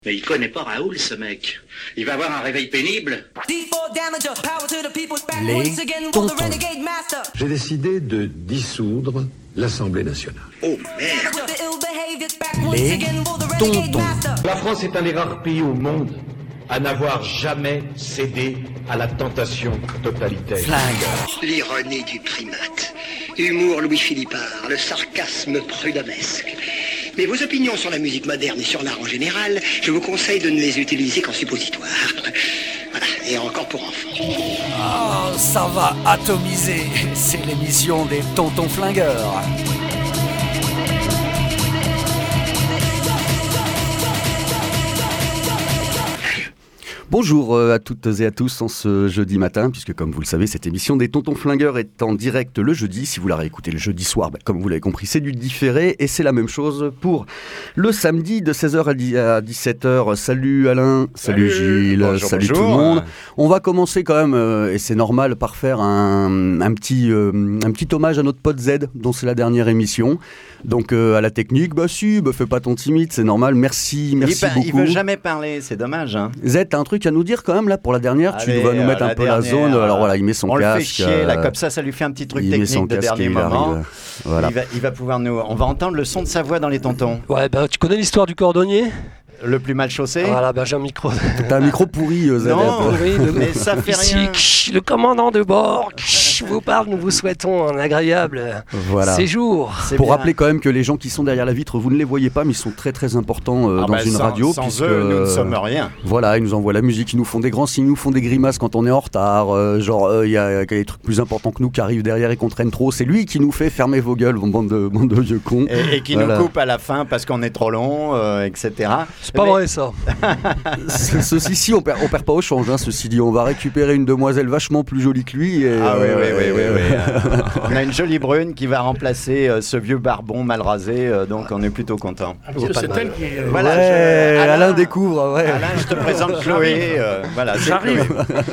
Mais il connaît pas Raoul, ce mec. Il va avoir un réveil pénible. Les tontons. J'ai décidé de dissoudre l'Assemblée nationale. Oh merde. Les tontons. La France est un des rares pays au monde à n'avoir jamais cédé à la tentation totalitaire. Flingueurs. L'ironie du primate. Humour Louis-Philippard, le sarcasme prudhommesque. Mais vos opinions sur la musique moderne et sur l'art en général, je vous conseille de ne les utiliser qu'en suppositoire. Voilà, et encore pour enfants. Oh, ça va atomiser. C'est l'émission des tontons flingueurs. Bonjour à toutes et à tous en ce jeudi matin, puisque comme vous le savez, cette émission des Tontons Flingueurs est en direct le jeudi. Si vous la réécoutez le jeudi soir, comme vous l'avez compris, c'est du différé. Et c'est la même chose pour le samedi de 16h à 17h. Salut Alain, salut Gilles, bonjour, salut bonjour. tout le monde. On va commencer quand même, et c'est normal, par faire un petit hommage à notre pote Z, dont c'est la dernière émission. Donc à la technique, fais pas ton timide, c'est normal. Merci beaucoup. Il veut jamais parler, c'est dommage. Hein. Z, t'as un truc à nous dire quand même là pour la dernière. Allez, tu dois nous mettre un peu la zone. Alors voilà, il met son on casque. On le fait chier là, comme ça lui fait un petit truc technique de dernier moment. Voilà. Il va pouvoir nous. On va entendre le son de sa voix dans les tontons. Ouais, tu connais l'histoire du cordonnier ? Le plus mal chaussé. Voilà, j'ai un micro. T'as un micro pourri, Z. Non, mais ça fait rien. Ici, le commandant de bord vous parle. Nous vous souhaitons un agréable séjour. Pour rappeler quand même que les gens qui sont derrière la vitre, vous ne les voyez pas, mais ils sont très très importants dans une radio. Sans eux, nous ne sommes rien. Voilà, ils nous envoient la musique, ils nous font des grands signes, ils nous font des grimaces quand on est en retard. Il y a des trucs plus importants que nous qui arrivent derrière et qu'on traîne trop. C'est lui qui nous fait fermer vos gueules, bande de vieux cons. Et qui nous coupe à la fin parce qu'on est trop long, etc. C'est pas vrai ça. Ceci-ci, on perd pas au change. Ceci dit, on va récupérer une demoiselle vachement plus jolie que lui. Et, oui. On a une jolie brune qui va remplacer ce vieux barbon mal rasé, donc on est plutôt content. C'est elle qui est... Voilà, Alain découvre. Ouais. Alain, je te présente Chloé. J'arrive.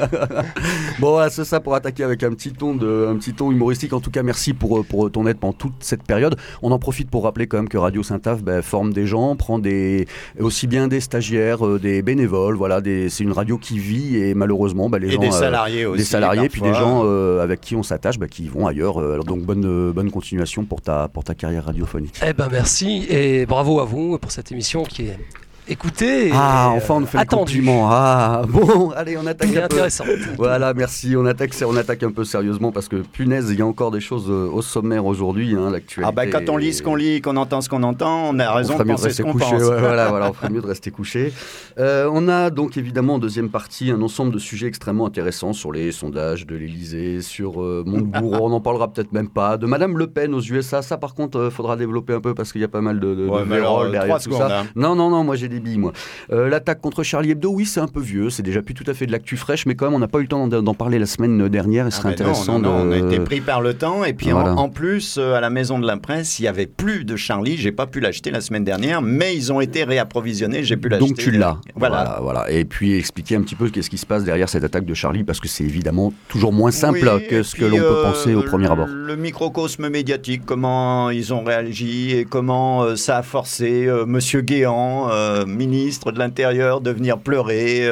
Bon, voilà, c'est ça pour attaquer avec un petit ton humoristique. En tout cas, merci pour ton aide pendant toute cette période. On en profite pour rappeler quand même que Radio Saint-Ave forme des gens, prend aussi bien des stagiaires, des bénévoles. Voilà, c'est une radio qui vit et malheureusement, les gens, des salariés aussi, des salariés, parfois. puis des gens avec qui on s'attache, qui vont ailleurs. Alors donc bonne continuation pour ta carrière radiophonique. Merci et bravo à vous pour cette émission qui est écoutez. Enfin on nous fait attendu. le compliment. Bon, allez, on attaque c'est un peu. Intéressant. Voilà, merci. On attaque un peu sérieusement parce que punaise, il y a encore des choses au sommaire aujourd'hui. L'actualité. Quand on lit ce qu'on lit, qu'on entend ce qu'on entend, on a raison de penser ce qu'on pense. Voilà, on ferait mieux de rester couché. On a donc évidemment en deuxième partie un ensemble de sujets extrêmement intéressants sur les sondages de l'Élysée, sur Montebourg, on n'en parlera peut-être même pas, de Madame Le Pen aux USA. Ça, par contre, faudra développer un peu parce qu'il y a pas mal de vérolles derrière tout secondes, ça. Hein. Non, moi j'ai des billes, moi. L'attaque contre Charlie Hebdo, oui, c'est un peu vieux, c'est déjà plus tout à fait de l'actu fraîche, mais quand même, on n'a pas eu le temps d'en parler la semaine dernière. Il serait intéressant. On a été pris par le temps, et puis voilà. en plus, à la Maison de la Presse, il n'y avait plus de Charlie. J'ai pas pu l'acheter la semaine dernière, mais ils ont été réapprovisionnés. J'ai pu l'acheter. Donc tu l'as. Voilà. Et puis expliquer un petit peu qu'est-ce qui se passe derrière cette attaque de Charlie, parce que c'est évidemment toujours moins simple que ce que l'on peut penser au premier abord. Le microcosme médiatique, comment ils ont réagi et comment ça a forcé Monsieur Guéant, ministre de l'Intérieur, de venir pleurer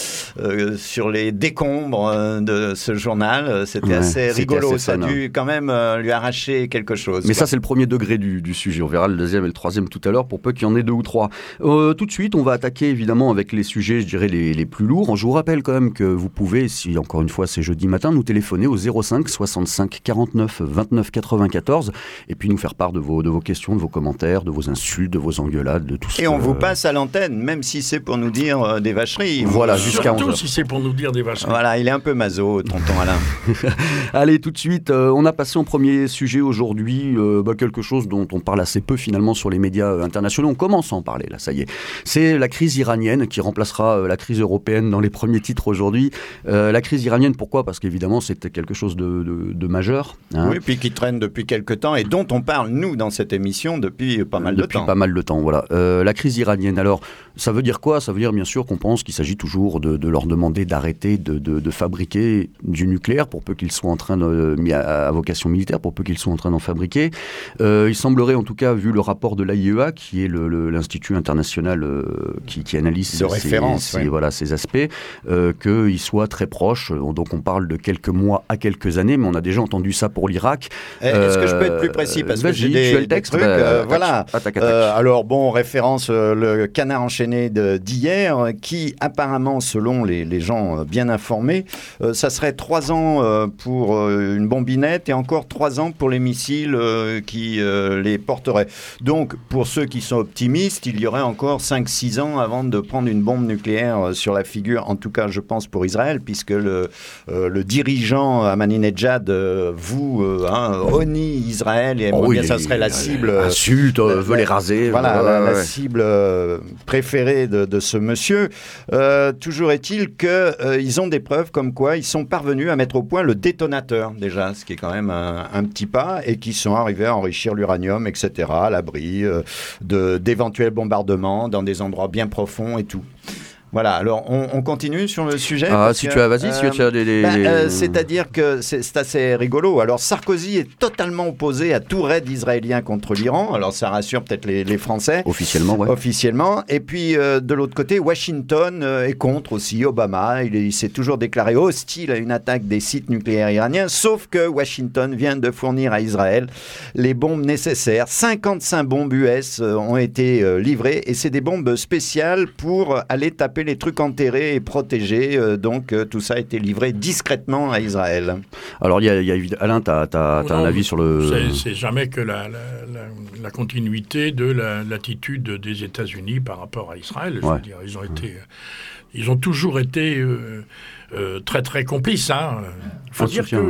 sur les décombres de ce journal. C'était assez rigolo. Ça a dû quand même lui arracher quelque chose. Mais ça, c'est le premier degré du sujet. On verra le deuxième et le troisième tout à l'heure, pour peu qu'il y en ait 2 ou 3. Tout de suite, on va attaquer évidemment avec les sujets, je dirais, les plus lourds. Je vous rappelle quand même que vous pouvez, si encore une fois c'est jeudi matin, nous téléphoner au 05 65 49 29 94 et puis nous faire part de vos questions, de vos commentaires, de vos insultes, de vos engueulades, de tout ça. Et on vous passe à l'antenne, même si c'est pour nous dire des vacheries. Voilà, jusqu'à 11h. Surtout si c'est pour nous dire des vacheries. Voilà, il est un peu maso, tonton Alain. Allez, tout de suite, on a passé en premier sujet aujourd'hui, quelque chose dont on parle assez peu finalement sur les médias internationaux. On commence à en parler, là, ça y est. C'est la crise iranienne qui remplacera la crise européenne dans les premiers titres aujourd'hui. La crise iranienne, pourquoi ? Parce qu'évidemment, c'était quelque chose de majeur. Oui, puis qui traîne depuis quelque temps et dont on parle, nous, dans cette émission, depuis pas mal de temps. Depuis pas mal de temps, voilà. La crise iranienne, alors Alors, ça veut dire quoi ? Ça veut dire bien sûr qu'on pense qu'il s'agit toujours de leur demander d'arrêter de fabriquer du nucléaire pour peu qu'ils soient en train mis à vocation militaire, pour peu qu'ils soient en train d'en fabriquer. Il semblerait en tout cas, vu le rapport de l'AIEA, qui est l'institut international qui analyse ces aspects, qu'ils soient très proches. Donc on parle de quelques mois à quelques années, mais on a déjà entendu ça pour l'Irak. Est-ce que je peux être plus précis parce que j'ai des trucs, voilà. Attaque. Alors bon, référence le Canard enchaîné d'hier, qui apparemment, selon les gens bien informés, ça serait 3 ans pour une bombinette et encore 3 ans pour les missiles qui les porteraient. Donc, pour ceux qui sont optimistes, il y aurait encore 5-6 ans avant de prendre une bombe nucléaire sur la figure, en tout cas, je pense, pour Israël, puisque le dirigeant Ahmadinejad honnit Israël et ça serait la cible... Insulte, veut les raser. Voilà, la cible préférée de ce monsieur. Toujours est-il qu'ils ont des preuves comme quoi ils sont parvenus à mettre au point le détonateur, déjà, ce qui est quand même un petit pas, et qui sont arrivés à enrichir l'uranium, etc., à l'abri d'éventuels bombardements dans des endroits bien profonds et tout. Voilà, alors on continue sur le sujet. Si tu as c'est-à-dire que c'est assez rigolo. Alors Sarkozy est totalement opposé à tout raid israélien contre l'Iran. Alors ça rassure peut-être les Français. Officiellement, ouais. Officiellement. Et puis de l'autre côté, Washington est contre aussi. Obama, il s'est toujours déclaré hostile à une attaque des sites nucléaires iraniens. Sauf que Washington vient de fournir à Israël les bombes nécessaires. 55 bombes US ont été livrées et c'est des bombes spéciales pour aller taper les trucs enterrés et protégés. Donc, tout ça a été livré discrètement à Israël. Alors, Alain, tu as un avis sur le... C'est jamais que la continuité de l'attitude des États-Unis par rapport à Israël. Je veux dire, ils ont toujours été très très complices. Faut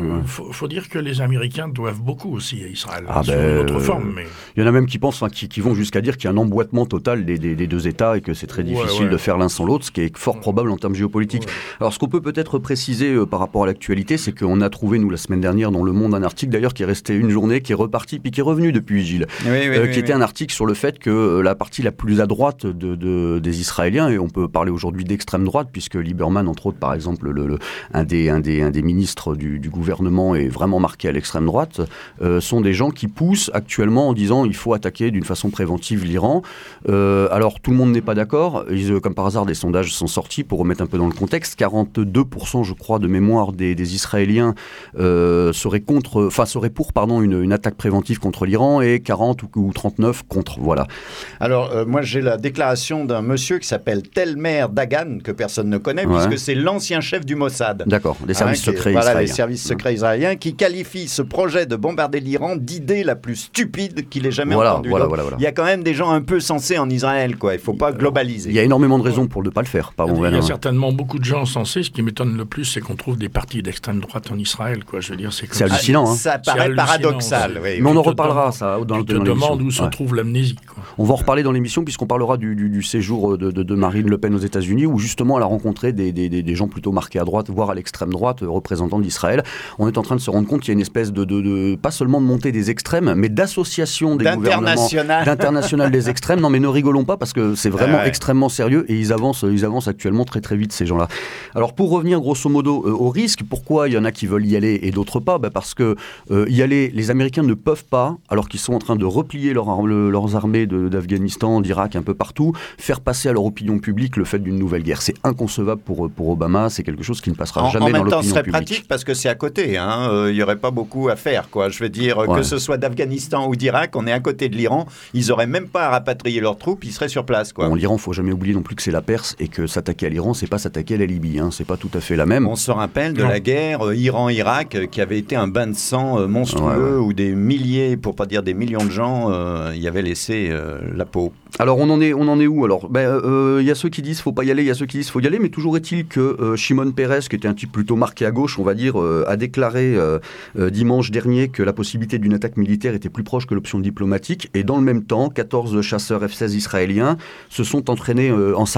dire que les Américains doivent beaucoup aussi à Israël, sous une autre forme. Mais... Il y en a même qui pensent, qui vont jusqu'à dire qu'il y a un emboîtement total des deux États et que c'est très difficile de faire l'un sans l'autre, ce qui est fort probable en termes géopolitiques. Alors, ce qu'on peut peut-être préciser par rapport à l'actualité, c'est qu'on a trouvé, nous, la semaine dernière, dans Le Monde, un article d'ailleurs qui est resté une journée, qui est reparti, puis qui est revenu depuis, Gilles, qui était un article sur le fait que la partie la plus à droite des Israéliens, et on peut parler aujourd'hui d'extrême droite, puisque Lieberman, entre autres, par exemple, un des ministres du gouvernement est vraiment marqué à l'extrême droite, sont des gens qui poussent actuellement en disant il faut attaquer d'une façon préventive l'Iran. Alors tout le monde n'est pas d'accord. Comme par hasard, des sondages sont sortis pour remettre un peu dans le contexte. 42%, je crois, de mémoire des Israéliens seraient pour une attaque préventive contre l'Iran et 40 ou 39 contre. Voilà. Alors moi j'ai la déclaration d'un monsieur qui s'appelle Telmer Dagan, que personne ne connaît, puisque c'est l'ancien chef du Mossad. D'accord, les services secrets israéliens. Voilà, les services secrets israéliens qui qualifient ce projet de bombarder l'Iran d'idée la plus stupide qu'il ait jamais entendue. Voilà. Il y a quand même des gens un peu sensés en Israël, quoi. Il ne faut pas globaliser. Il y a énormément de raisons pour ne pas le faire. Il y a certainement beaucoup de gens sensés. Ce qui m'étonne le plus, c'est qu'on trouve des partis d'extrême droite en Israël, quoi. Je veux dire, c'est hallucinant. Ça paraît paradoxal. Mais on en reparlera, ça, dans l'émission. Tu te demandes où se trouve l'amnésie, quoi. On va en reparler dans l'émission, puisqu'on parlera du séjour de Marine Le Pen aux États-Unis, où justement elle a rencontré des gens plutôt marqués à droite, voire à l'extrême droite, représentants d'Israël. On est en train de se rendre compte qu'il y a une espèce de pas seulement de montée des extrêmes, mais d'association des gouvernements, d'international des extrêmes. Non, mais ne rigolons pas, parce que c'est vraiment extrêmement sérieux et ils avancent actuellement très très vite, ces gens-là. Alors pour revenir grosso modo au risque, pourquoi il y en a qui veulent y aller et d'autres pas? Parce que y aller, les Américains ne peuvent pas, alors qu'ils sont en train de replier leurs armées d'Afghanistan, d'Irak, un peu partout, faire passer à leur opinion publique le fait d'une nouvelle guerre. C'est inconcevable pour Obama, c'est quelque chose qui ne passera jamais dans l'opinion publique. En même temps, ce serait pratique parce que c'est à côté. Il n'y aurait pas beaucoup à faire, quoi. Je veux dire, que ce soit d'Afghanistan ou d'Irak, on est à côté de l'Iran, ils n'auraient même pas à rapatrier leurs troupes, ils seraient sur place, quoi. Bon, l'Iran, il ne faut jamais oublier non plus que c'est la Perse et que s'attaquer à l'Iran, c'est pas s'attaquer à la Libye. C'est pas tout à fait la même. On se rappelle de la guerre Iran-Irak qui avait été un bain de sang monstrueux où des milliers, pour pas dire des millions de gens y avaient laissé la peau. Alors on en est où? Alors y a ceux qui disent faut pas y aller, il y a ceux qui disent faut y aller, mais toujours est-il que Shimon Peres, qui était un type plutôt marqué à gauche, on va dire, a déclaré dimanche dernier que la possibilité d'une attaque militaire était plus proche que l'option diplomatique, et dans le même temps 14 chasseurs F-16 israéliens se sont entraînés en Sardaigne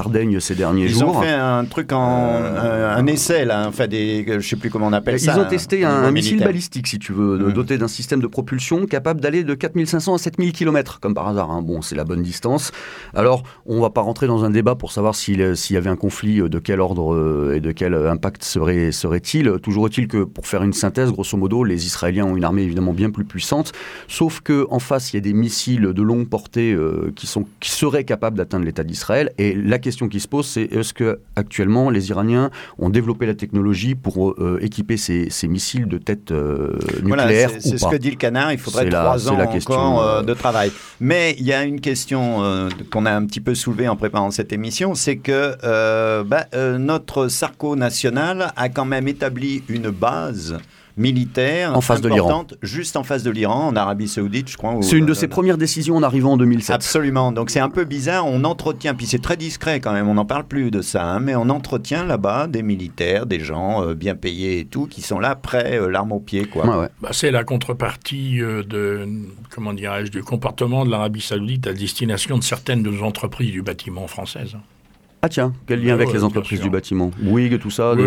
ces derniers jours. Ils ont fait un truc un essai, là, enfin je ne sais plus comment on appelle ça. Ils ont testé un missile balistique, si tu veux, doté d'un système de propulsion capable d'aller de 4500 à 7000 km, comme par hasard. Hein. Bon, c'est la bonne distance. Alors, on ne va pas rentrer dans un débat pour savoir s'il y avait un conflit, de quel ordre et de quel impact serait-il. Toujours est-il que, pour faire une synthèse, grosso modo, les Israéliens ont une armée évidemment bien plus puissante, sauf qu'en face, il y a des missiles de longue portée qui seraient capables d'atteindre l'État d'Israël. Et la question qui se pose, c'est est-ce qu'actuellement, les Iraniens ont développé la technologie pour équiper ces missiles de tête nucléaire ou pas ? C'est ce que dit le Canard, il faudrait 3 ans encore de travail. Mais il y a une question qu'on a un petit peu soulevée en préparant cette émission, c'est que notre Sarko national a quand même établi une base militaire en face de l'Iran, juste en face de l'Iran, en Arabie Saoudite, je crois. C'est une de ses premières décisions en arrivant en 2007. Absolument. Donc c'est un peu bizarre. On entretient, puis c'est très discret quand même. On n'en parle plus de ça, hein, mais on entretient là-bas des militaires, des gens bien payés et tout, qui sont là près, l'arme au pied, quoi. Ouais. C'est la contrepartie du comportement de l'Arabie Saoudite à destination de certaines de nos entreprises du bâtiment françaises. Ah tiens, quel lien avec les entreprises du bâtiment ? Bouygues, tout ça,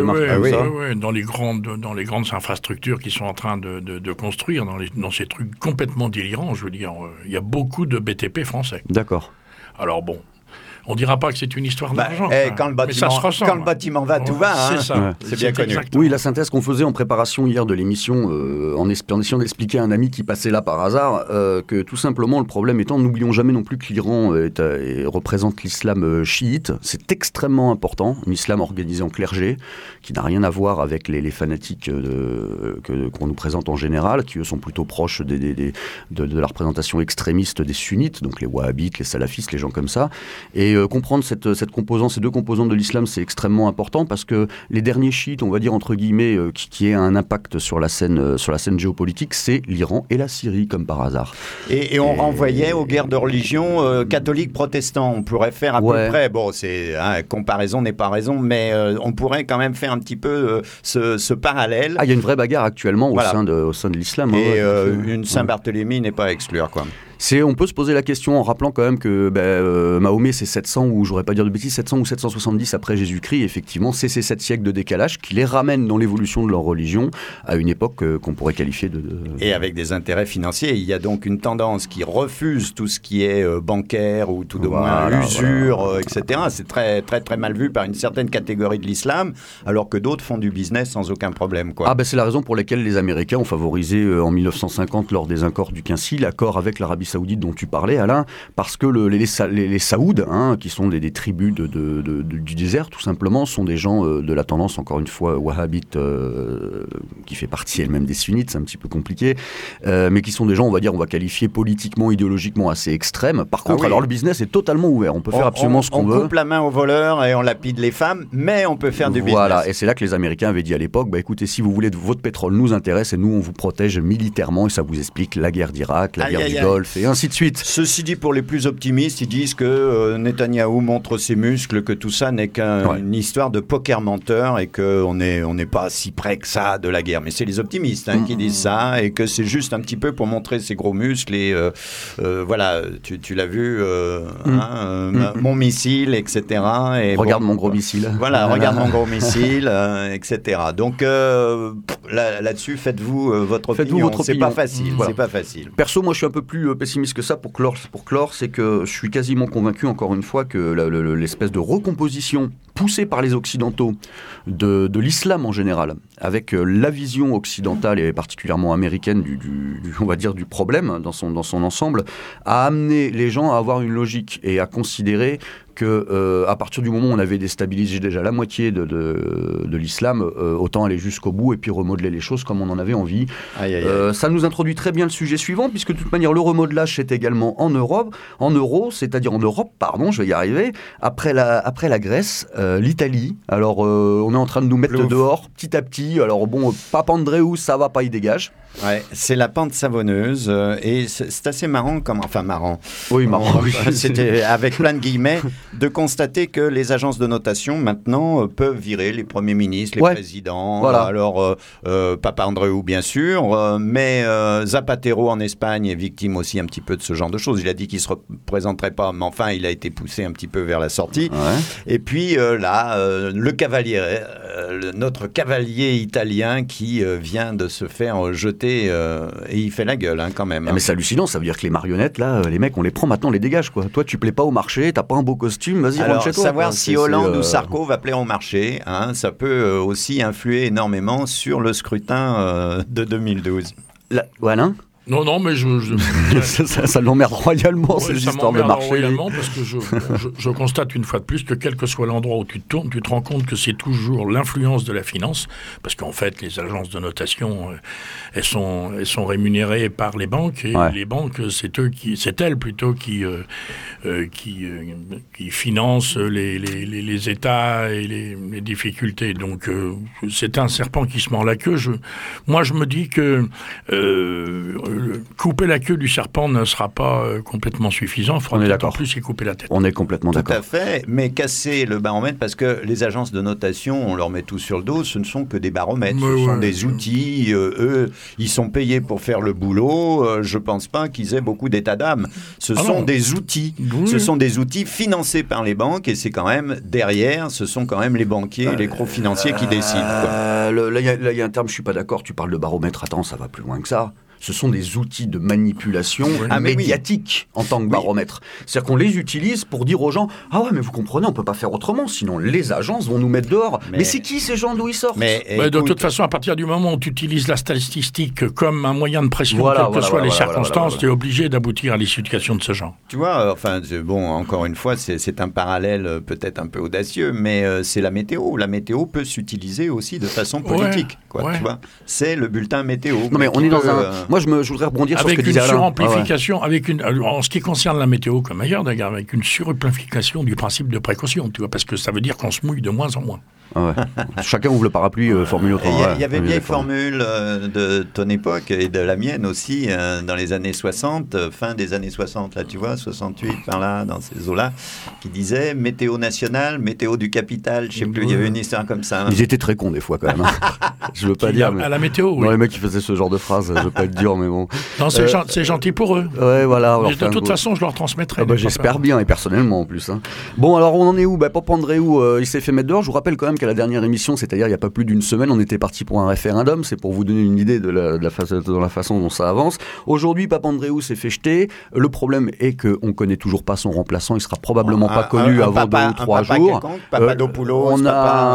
Oui, dans les grandes infrastructures qui sont en train de construire, dans ces trucs complètement délirants, je veux dire, il y a beaucoup de BTP français. D'accord. Alors bon, on ne dira pas que c'est une histoire d'argent. Quand le bâtiment va, tout va. Hein. C'est ça. Ouais. C'est bien connu. Exactement. Oui, la synthèse qu'on faisait en préparation hier de l'émission, en essayant d'expliquer à un ami qui passait là par hasard, que tout simplement le problème étant, n'oublions jamais non plus que l'Iran représente l'islam chiite. C'est extrêmement important, un islam organisé en clergé, qui n'a rien à voir avec les fanatiques qu'on nous présente en général, qui eux sont plutôt proches de la représentation extrémiste des sunnites, donc les wahhabites, les salafistes, les gens comme ça. Et comprendre ces deux composantes de l'islam, c'est extrêmement important parce que les derniers chiites, on va dire entre guillemets, qui aient un impact sur la scène géopolitique, c'est l'Iran et la Syrie, comme par hasard. Et on renvoyait aux guerres de religion catholiques-protestants. On pourrait faire à peu près, comparaison n'est pas raison, mais on pourrait quand même faire un petit peu ce parallèle. Il y a une vraie bagarre actuellement au sein de l'islam. Et une Saint-Barthélemy n'est pas à exclure, quoi. On peut se poser la question en rappelant quand même que Mahomet c'est 700 ou j'aurais pas dire de bêtises 700 ou 770 après Jésus-Christ. Effectivement, c'est ces 7 siècles de décalage qui les ramènent dans l'évolution de leur religion à une époque qu'on pourrait qualifier de... Et avec des intérêts financiers. Il y a donc une tendance qui refuse tout ce qui est bancaire ou tout de moins usure, etc. C'est très, très, très mal vu par une certaine catégorie de l'islam, alors que d'autres font du business sans aucun problème, quoi. C'est la raison pour laquelle les Américains ont favorisé en 1950 lors des accords du Quincy l'accord avec l'Arabie Saoudite dont tu parlais, Alain, parce que les Saouds, qui sont des tribus du désert, tout simplement, sont des gens de la tendance, encore une fois, wahhabite, qui fait partie elle-même des sunnites, c'est un petit peu compliqué, mais qui sont des gens, on va qualifier politiquement, idéologiquement assez extrêmes. Par contre, alors le business est totalement ouvert, on peut faire absolument ce qu'on veut. On coupe la main aux voleurs et on lapide les femmes, mais on peut faire du business. Voilà, et c'est là que les Américains avaient dit à l'époque, écoutez, si vous voulez, votre pétrole nous intéresse et nous, on vous protège militairement, et ça vous explique la guerre d'Irak, la guerre du Golfe, et ainsi de suite. Ceci dit, pour les plus optimistes, ils disent que Netanyahou montre ses muscles, que tout ça n'est qu'une histoire de poker menteur et qu'on n'est pas si près que ça de la guerre. Mais c'est les optimistes qui disent ça et que c'est juste un petit peu pour montrer ses gros muscles et voilà, tu l'as vu, mon missile, etc. Et regarde mon gros missile. Voilà, regarde mon gros missile, etc. Donc là-dessus, faites-vous votre opinion. C'est pas facile. Voilà. C'est pas facile. Perso, moi, je suis un peu plus pessimiste que ça pour clore, c'est que je suis quasiment convaincu, encore une fois, que l'espèce de recomposition poussée par les Occidentaux de l'islam en général, avec la vision occidentale et particulièrement américaine on va dire du problème dans son ensemble, a amené les gens à avoir une logique et à considérer que à partir du moment où on avait déstabilisé déjà la moitié de l'islam, autant aller jusqu'au bout et puis remodeler les choses comme on en avait envie. Ça nous introduit très bien le sujet suivant, puisque de toute manière le remodelage c'est également en Europe, je vais y arriver, après la Grèce, l'Italie. Alors on est en train de nous mettre dehors petit à petit. Alors bon, Papandréou, ça va pas, il dégage. Ouais, c'est la pente savonneuse et c'est assez marrant, marrant. Oui, marrant. C'était avec plein de guillemets. de constater que les agences de notation, maintenant, peuvent virer les premiers ministres, les présidents. Voilà. Alors, Papandreou, bien sûr, mais Zapatero en Espagne est victime aussi un petit peu de ce genre de choses. Il a dit qu'il ne se représenterait pas, mais enfin, il a été poussé un petit peu vers la sortie. Ouais. Et puis là, le cavalier, notre cavalier italien qui vient de se faire jeter, et il fait la gueule quand même. Mais c'est hallucinant, ça veut dire que les marionnettes, là, les mecs, on les prend maintenant, on les dégage, quoi. Toi, tu plais pas au marché, t'as pas un beau costume, vas-y, rentre chez toi. Savoir si Hollande ou Sarko va plaire au marché, ça peut aussi influer énormément sur le scrutin de 2012. Voilà. Non, mais ça l'emmerde royalement, ces histoires de marché. Royalement, parce que je constate une fois de plus que quel que soit l'endroit où tu te tournes, tu te rends compte que c'est toujours l'influence de la finance, parce qu'en fait, les agences de notation, elles sont rémunérées par les banques, et les banques, c'est elles plutôt qui financent les États et les difficultés. Donc, c'est un serpent qui se mord la queue. Moi, je me dis que couper la queue du serpent ne sera pas complètement suffisant. Il faudra peut-être en plus y couper la tête. On est complètement d'accord. Tout à fait, mais casser le baromètre, parce que les agences de notation, on leur met tout sur le dos, ce ne sont que des baromètres, ce sont des outils. Eux, ils sont payés pour faire le boulot. Je ne pense pas qu'ils aient beaucoup d'état d'âme. Ce sont des outils. Ce sont des outils financés par les banques, et c'est quand même derrière, ce sont quand même les banquiers et les gros financiers qui décident. Là, il y a un terme, je ne suis pas d'accord. Tu parles de baromètre. Attends, ça va plus loin que ça. Ce sont des outils de manipulation médiatique en tant que baromètre. C'est-à-dire qu'on les utilise pour dire aux gens « Ah ouais, mais vous comprenez, on ne peut pas faire autrement, sinon les agences vont nous mettre dehors. » Mais c'est qui ces gens, d'où ils sortent ? De toute façon, à partir du moment où tu utilises la statistique comme un moyen de pression, quelles que soient les circonstances, tu es obligé d'aboutir à l'éducation de ce genre. Tu vois, encore une fois, c'est un parallèle peut-être un peu audacieux, mais c'est la météo. La météo peut s'utiliser aussi de façon politique. Tu vois, c'est le bulletin météo. Non, mais on est dans un... Moi, je voudrais rebondir sur ce que disait Alain. Suramplification, en ce qui concerne la météo, comme ailleurs d'ailleurs, avec une suramplification du principe de précaution, tu vois, parce que ça veut dire qu'on se mouille de moins en moins. Chacun ouvre le parapluie, formule autrement. Il y avait une vieille formule de ton époque et de la mienne aussi, dans les années 60, fin des années 60, là, tu vois, 68, par là, dans ces eaux-là, qui disait météo nationale, météo du capital, je sais plus, il y avait une histoire comme ça. Ils étaient très cons des fois quand même. Je veux pas dire. À la météo, les mecs qui faisaient ce genre de phrases, je veux pas être dur, mais bon. Non, c'est gentil pour eux. Ouais, voilà. De toute façon, je leur transmettrai. J'espère bien, et personnellement en plus. Bon, alors on en est où ? Papandreou, il s'est fait mettre dehors. Je vous rappelle quand même qu'à la dernière émission, c'est-à-dire il n'y a pas plus d'une semaine, on était parti pour un référendum. C'est pour vous donner une idée de la façon dont ça avance. Aujourd'hui, Papandreou s'est fait jeter. Le problème est qu'on ne connaît toujours pas son remplaçant. Il sera probablement pas connu avant 2 ou 3 jours. Papadopoulos. On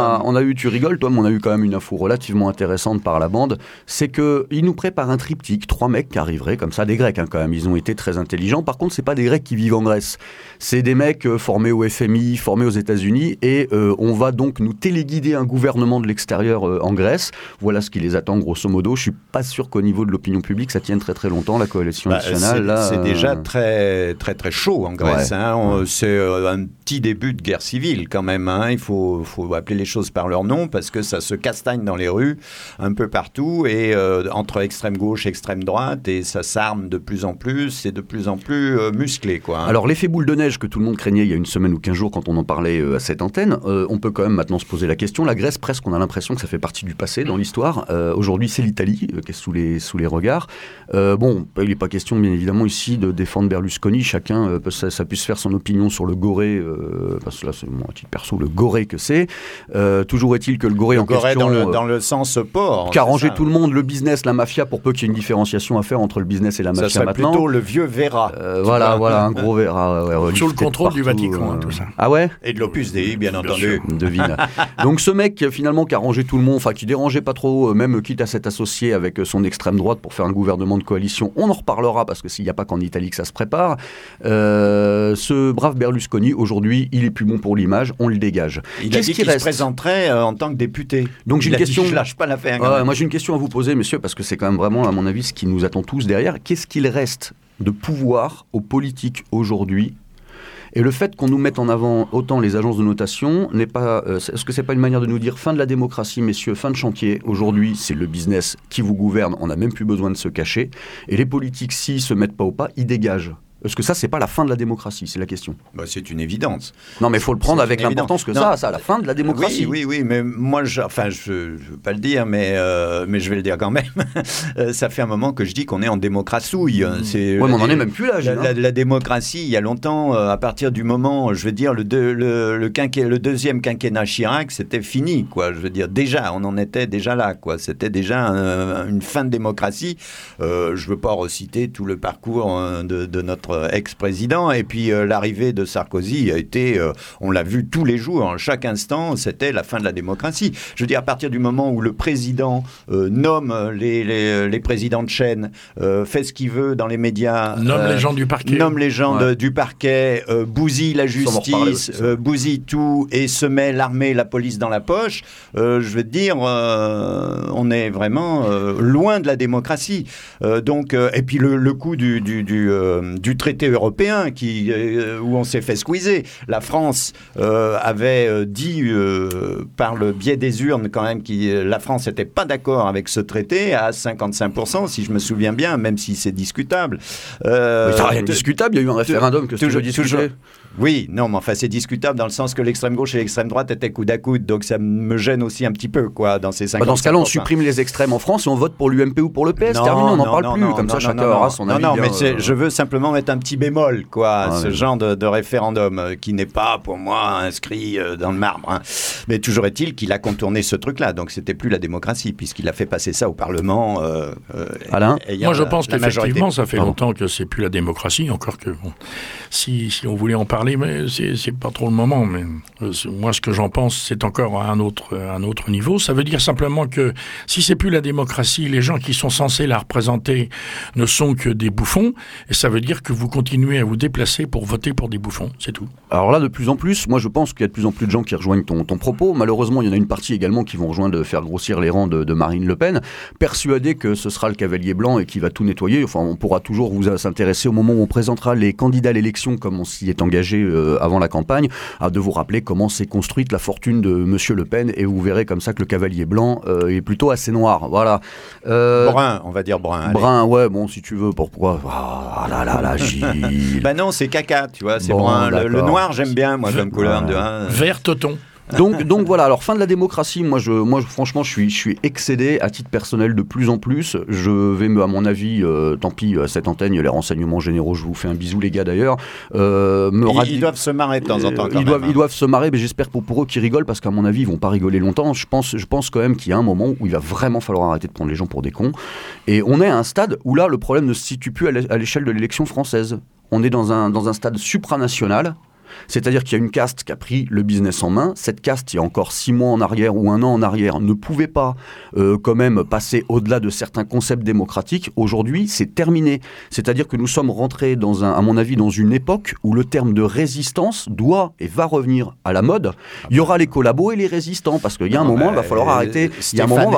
a eu, tu rigoles, toi, mais on a eu quand même une info relativement intéressante par la bande. C'est qu'il nous prépare un triptyque, 3 mecs qui arriveraient comme ça, des Grecs quand même. Ils ont été très intelligents. Par contre, c'est pas des Grecs qui vivent en Grèce. C'est des mecs formés au FMI, formés aux États-Unis, et on va donc nous téléguider un gouvernement de l'extérieur en Grèce. Voilà ce qui les attend grosso modo. Je suis pas sûr qu'au niveau de l'opinion publique ça tienne très très longtemps, la coalition nationale. C'est déjà très très très chaud en Grèce. C'est un petit début de guerre civile quand même. Il faut appeler les choses par leur nom, parce que ça se castagne dans les rues un peu partout, et entre extrême gauche et extrême droite, et ça s'arme de plus en plus, c'est de plus en plus musclé, quoi. Alors l'effet boule de neige que tout le monde craignait il y a une semaine ou 15 jours quand on en parlait à cette antenne, on peut quand même maintenant se poser la question. La Grèce, presque, on a l'impression que ça fait partie du passé dans l'histoire. Aujourd'hui, c'est l'Italie qui est sous les regards. Il n'est pas question, bien évidemment, ici de défendre Berlusconi. Chacun ça puisse faire son opinion sur le Gorée, parce que là, c'est mon titre perso, le Gorée que c'est. Toujours est-il que le Gorée en question... dans le sens port. Qui a arrangé tout le monde, le business, la mafia, pour peu qu'il y ait une différenciation à faire entre le business et la mafia maintenant. Ça serait plutôt le vieux Vera. Voilà, un gros Vera. Sous le contrôle du Vatican, tout ça. Ah ouais ? Et de l'Opus Dei, bien entendu. Devine. Donc ce mec, finalement, qui a rangé tout le monde, qui dérangeait pas trop, même quitte à s'être associé avec son extrême droite pour faire un gouvernement de coalition, on en reparlera, parce que s'il n'y a pas qu'en Italie que ça se prépare. Ce brave Berlusconi, aujourd'hui, il est plus bon pour l'image, on le dégage. Il a dit qu'il se présenterait en tant que député. Donc j'ai une question. Je lâche pas l'affaire. Moi j'ai une question à vous poser, messieurs, parce que c'est quand même vraiment, à mon avis, ce qui nous attend tous derrière. Qu'est-ce qu'il reste de pouvoir aux politiques aujourd'hui ? Et le fait qu'on nous mette en avant autant les agences de notation n'est pas... est-ce que c'est pas une manière de nous dire fin de la démocratie, messieurs, fin de chantier. Aujourd'hui, c'est le business qui vous gouverne. On n'a même plus besoin de se cacher. Et les politiques, s'ils se mettent pas au pas, ils dégagent. Est-ce que ça, c'est pas la fin de la démocratie? C'est la question. Bah, c'est une évidence. Non, mais il faut le prendre avec l'importance que ça a la fin de la démocratie. Oui, mais moi, je veux pas le dire, mais je vais le dire quand même. Ça fait un moment que je dis qu'on est en démocrassouille. Mais on n'en est même plus là. La démocratie, il y a longtemps, à partir du moment, je veux dire, le deuxième quinquennat Chirac, c'était fini, quoi. Je veux dire, déjà, on en était déjà là, quoi. C'était déjà une fin de démocratie. Je veux pas reciter tout le parcours de notre ex-président, et puis l'arrivée de Sarkozy a été, on l'a vu tous les jours, chaque instant, c'était la fin de la démocratie. Je veux dire, à partir du moment où le président nomme les présidents de chaîne, fait ce qu'il veut dans les médias, nomme les gens du parquet, du parquet, bousille la justice, bousille tout, et se met l'armée et la police dans la poche, je veux dire, on est vraiment loin de la démocratie. Et puis le coup du traité européen où on s'est fait squeezer. La France avait dit par le biais des urnes quand même la France n'était pas d'accord avec ce traité à 55%, si je me souviens bien, même si c'est discutable. Mais c'est rien discutable, il y a eu un référendum que tu veux discuter. Oui, non, mais enfin c'est discutable dans le sens que l'extrême gauche et l'extrême droite étaient coude à coude, donc ça me gêne aussi un petit peu, quoi, dans ces 50%. Dans ce cas-là, on supprime les extrêmes en France et on vote pour l'UMP ou pour le PS. Terminé, on n'en parle plus. Comme ça, chacun aura son avis. Non, mais je veux simplement mettre un petit bémol, quoi, ce genre de référendum qui n'est pas, pour moi, inscrit dans le marbre. Hein. Mais toujours est-il qu'il a contourné ce truc-là, donc c'était plus la démocratie, puisqu'il a fait passer ça au Parlement. Alain ? Moi, je pense qu'effectivement, ça fait longtemps que c'est plus la démocratie, encore que, bon, si on voulait en parler, mais c'est pas trop le moment. Mais moi, ce que j'en pense, c'est encore à un autre niveau. Ça veut dire simplement que si c'est plus la démocratie, les gens qui sont censés la représenter ne sont que des bouffons, et ça veut dire que vous continuez à vous déplacer pour voter pour des bouffons, c'est tout. Alors là, de plus en plus, moi je pense qu'il y a de plus en plus de gens qui rejoignent ton propos. Malheureusement, il y en a une partie également qui vont rejoindre, faire grossir les rangs de Marine Le Pen, persuadés que ce sera le cavalier blanc et qui va tout nettoyer. Enfin, on pourra toujours vous s'intéresser au moment où on présentera les candidats à l'élection, comme on s'y est engagé avant la campagne, à de vous rappeler comment s'est construite la fortune de Monsieur Le Pen, et vous verrez comme ça que le cavalier blanc est plutôt assez noir. Voilà. Brun, on va dire brun. Allez. Brun, ouais, bon, si tu veux, pourquoi Gilles. Bah non, c'est caca, tu vois, c'est brun. Le noir, j'aime bien, moi, comme couleur de vert toton. Donc voilà, alors fin de la démocratie, moi franchement je suis excédé à titre personnel de plus en plus. Je vais à mon avis, tant pis, à cette antenne, il y a les renseignements généraux, je vous fais un bisou les gars d'ailleurs. Ils doivent se marrer de temps en temps quand même. Ils doivent se marrer, mais j'espère pour eux qu'ils rigolent, parce qu'à mon avis ils vont pas rigoler longtemps. Je pense quand même qu'il y a un moment où il va vraiment falloir arrêter de prendre les gens pour des cons. Et on est à un stade où là le problème ne se situe plus à l'échelle de l'élection française. On est dans un stade supranational. C'est-à-dire qu'il y a une caste qui a pris le business en main. Cette caste, il y a encore 6 mois en arrière ou 1 an en arrière, ne pouvait pas quand même passer au-delà de certains concepts démocratiques. Aujourd'hui, c'est terminé. C'est-à-dire que nous sommes rentrés, à mon avis, dans une époque où le terme de résistance doit et va revenir à la mode. Il y aura les collabos et les résistants, parce qu'il y a un moment, il va falloir arrêter. Il y a un moment,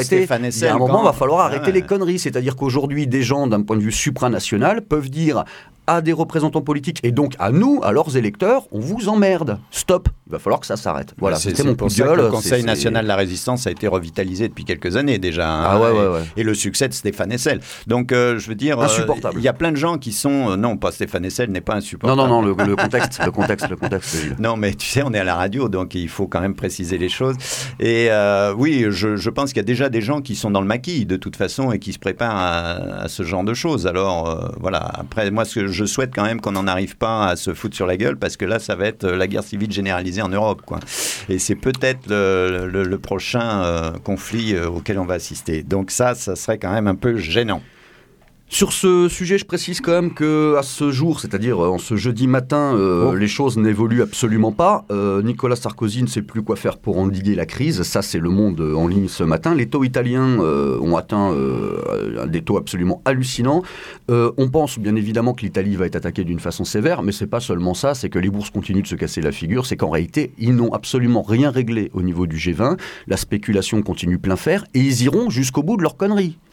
il va falloir arrêter les conneries. C'est-à-dire qu'aujourd'hui, des gens, d'un point de vue supranational, peuvent dire à des représentants politiques et donc à nous, à leurs électeurs, on vous emmerde. Stop. Il va falloir que ça s'arrête. Voilà, c'était mon coup de gueule. Le Conseil national de la résistance a été revitalisé depuis quelques années déjà. Ouais. Et le succès de Stéphane Hessel. Donc, je veux dire, il y a plein de gens qui sont... non, pas Stéphane Hessel n'est pas insupportable. Non, le contexte. Non, mais tu sais, on est à la radio, donc il faut quand même préciser les choses. Et oui, je pense qu'il y a déjà des gens qui sont dans le maquis, de toute façon, et qui se préparent à ce genre de choses. Alors, voilà. Après, moi, je souhaite quand même qu'on n'en arrive pas à se foutre sur la gueule, parce que là, ça va être la guerre civile généralisée en Europe, quoi. Et c'est peut-être le prochain conflit auquel on va assister. Donc ça serait quand même un peu gênant. Sur ce sujet, je précise quand même qu'à ce jour, c'est-à-dire en ce jeudi matin, les choses n'évoluent absolument pas. Nicolas Sarkozy ne sait plus quoi faire pour endiguer la crise. Ça, c'est Le Monde en ligne ce matin. Les taux italiens ont atteint des taux absolument hallucinants. On pense bien évidemment que l'Italie va être attaquée d'une façon sévère, mais c'est pas seulement ça, c'est que les bourses continuent de se casser la figure. C'est qu'en réalité, ils n'ont absolument rien réglé au niveau du G20. La spéculation continue plein fer et ils iront jusqu'au bout de leur connerie.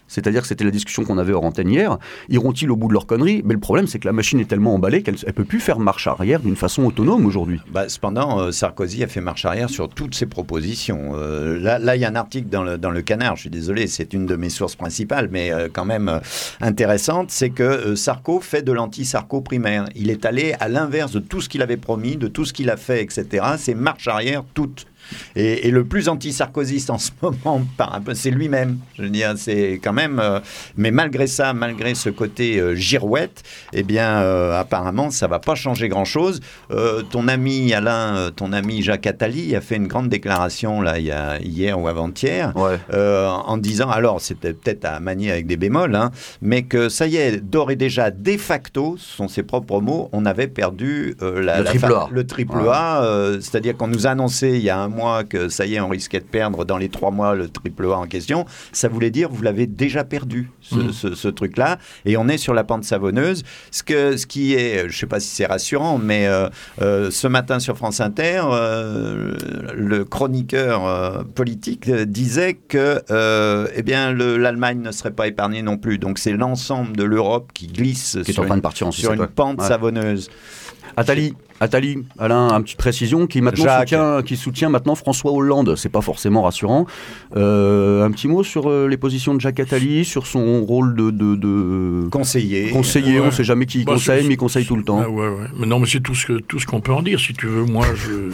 C'est-à-dire que c'était la discussion qu'on avait hors antenne hier. Iront-ils au bout de leur connerie ? Mais le problème, c'est que la machine est tellement emballée qu'elle ne peut plus faire marche arrière d'une façon autonome aujourd'hui. Cependant, Sarkozy a fait marche arrière sur toutes ses propositions. Là, il y a un article dans le Canard, je suis désolé, c'est une de mes sources principales, mais quand même intéressante, c'est que Sarko fait de l'anti-Sarko primaire. Il est allé à l'inverse de tout ce qu'il avait promis, de tout ce qu'il a fait, etc. C'est marche arrière toute. Et le plus anti-sarkozyste en ce moment, c'est lui-même. Je veux dire, c'est quand même... mais malgré ça, malgré ce côté girouette, eh bien, apparemment, ça ne va pas changer grand-chose. Ton ami Alain, ton ami Jacques Attali a fait une grande déclaration là, hier ou avant-hier, en disant, alors c'était peut-être à manier avec des bémols, hein, mais que ça y est, d'ores et déjà, de facto, ce sont ses propres mots, on avait perdu le triple A. C'est-à-dire qu'on nous a annoncé il y a un mois que ça y est, on risquait de perdre dans les 3 mois le triple A en question. Ça voulait dire vous l'avez déjà perdu, ce truc-là. Et on est sur la pente savonneuse. Ce qui est, je ne sais pas si c'est rassurant, mais ce matin sur France Inter, le chroniqueur politique disait que l'Allemagne ne serait pas épargnée non plus. Donc c'est l'ensemble de l'Europe qui glisse sur une pente savonneuse. Attali, Alain, une petite précision, qui soutient maintenant François Hollande. C'est pas forcément rassurant. Un petit mot sur les positions de Jacques Attali, sur son rôle de conseiller. Conseiller, on ne sait jamais qui il conseille, mais il conseille tout le temps. Mais non, mais c'est tout ce qu'on peut en dire, si tu veux. Moi,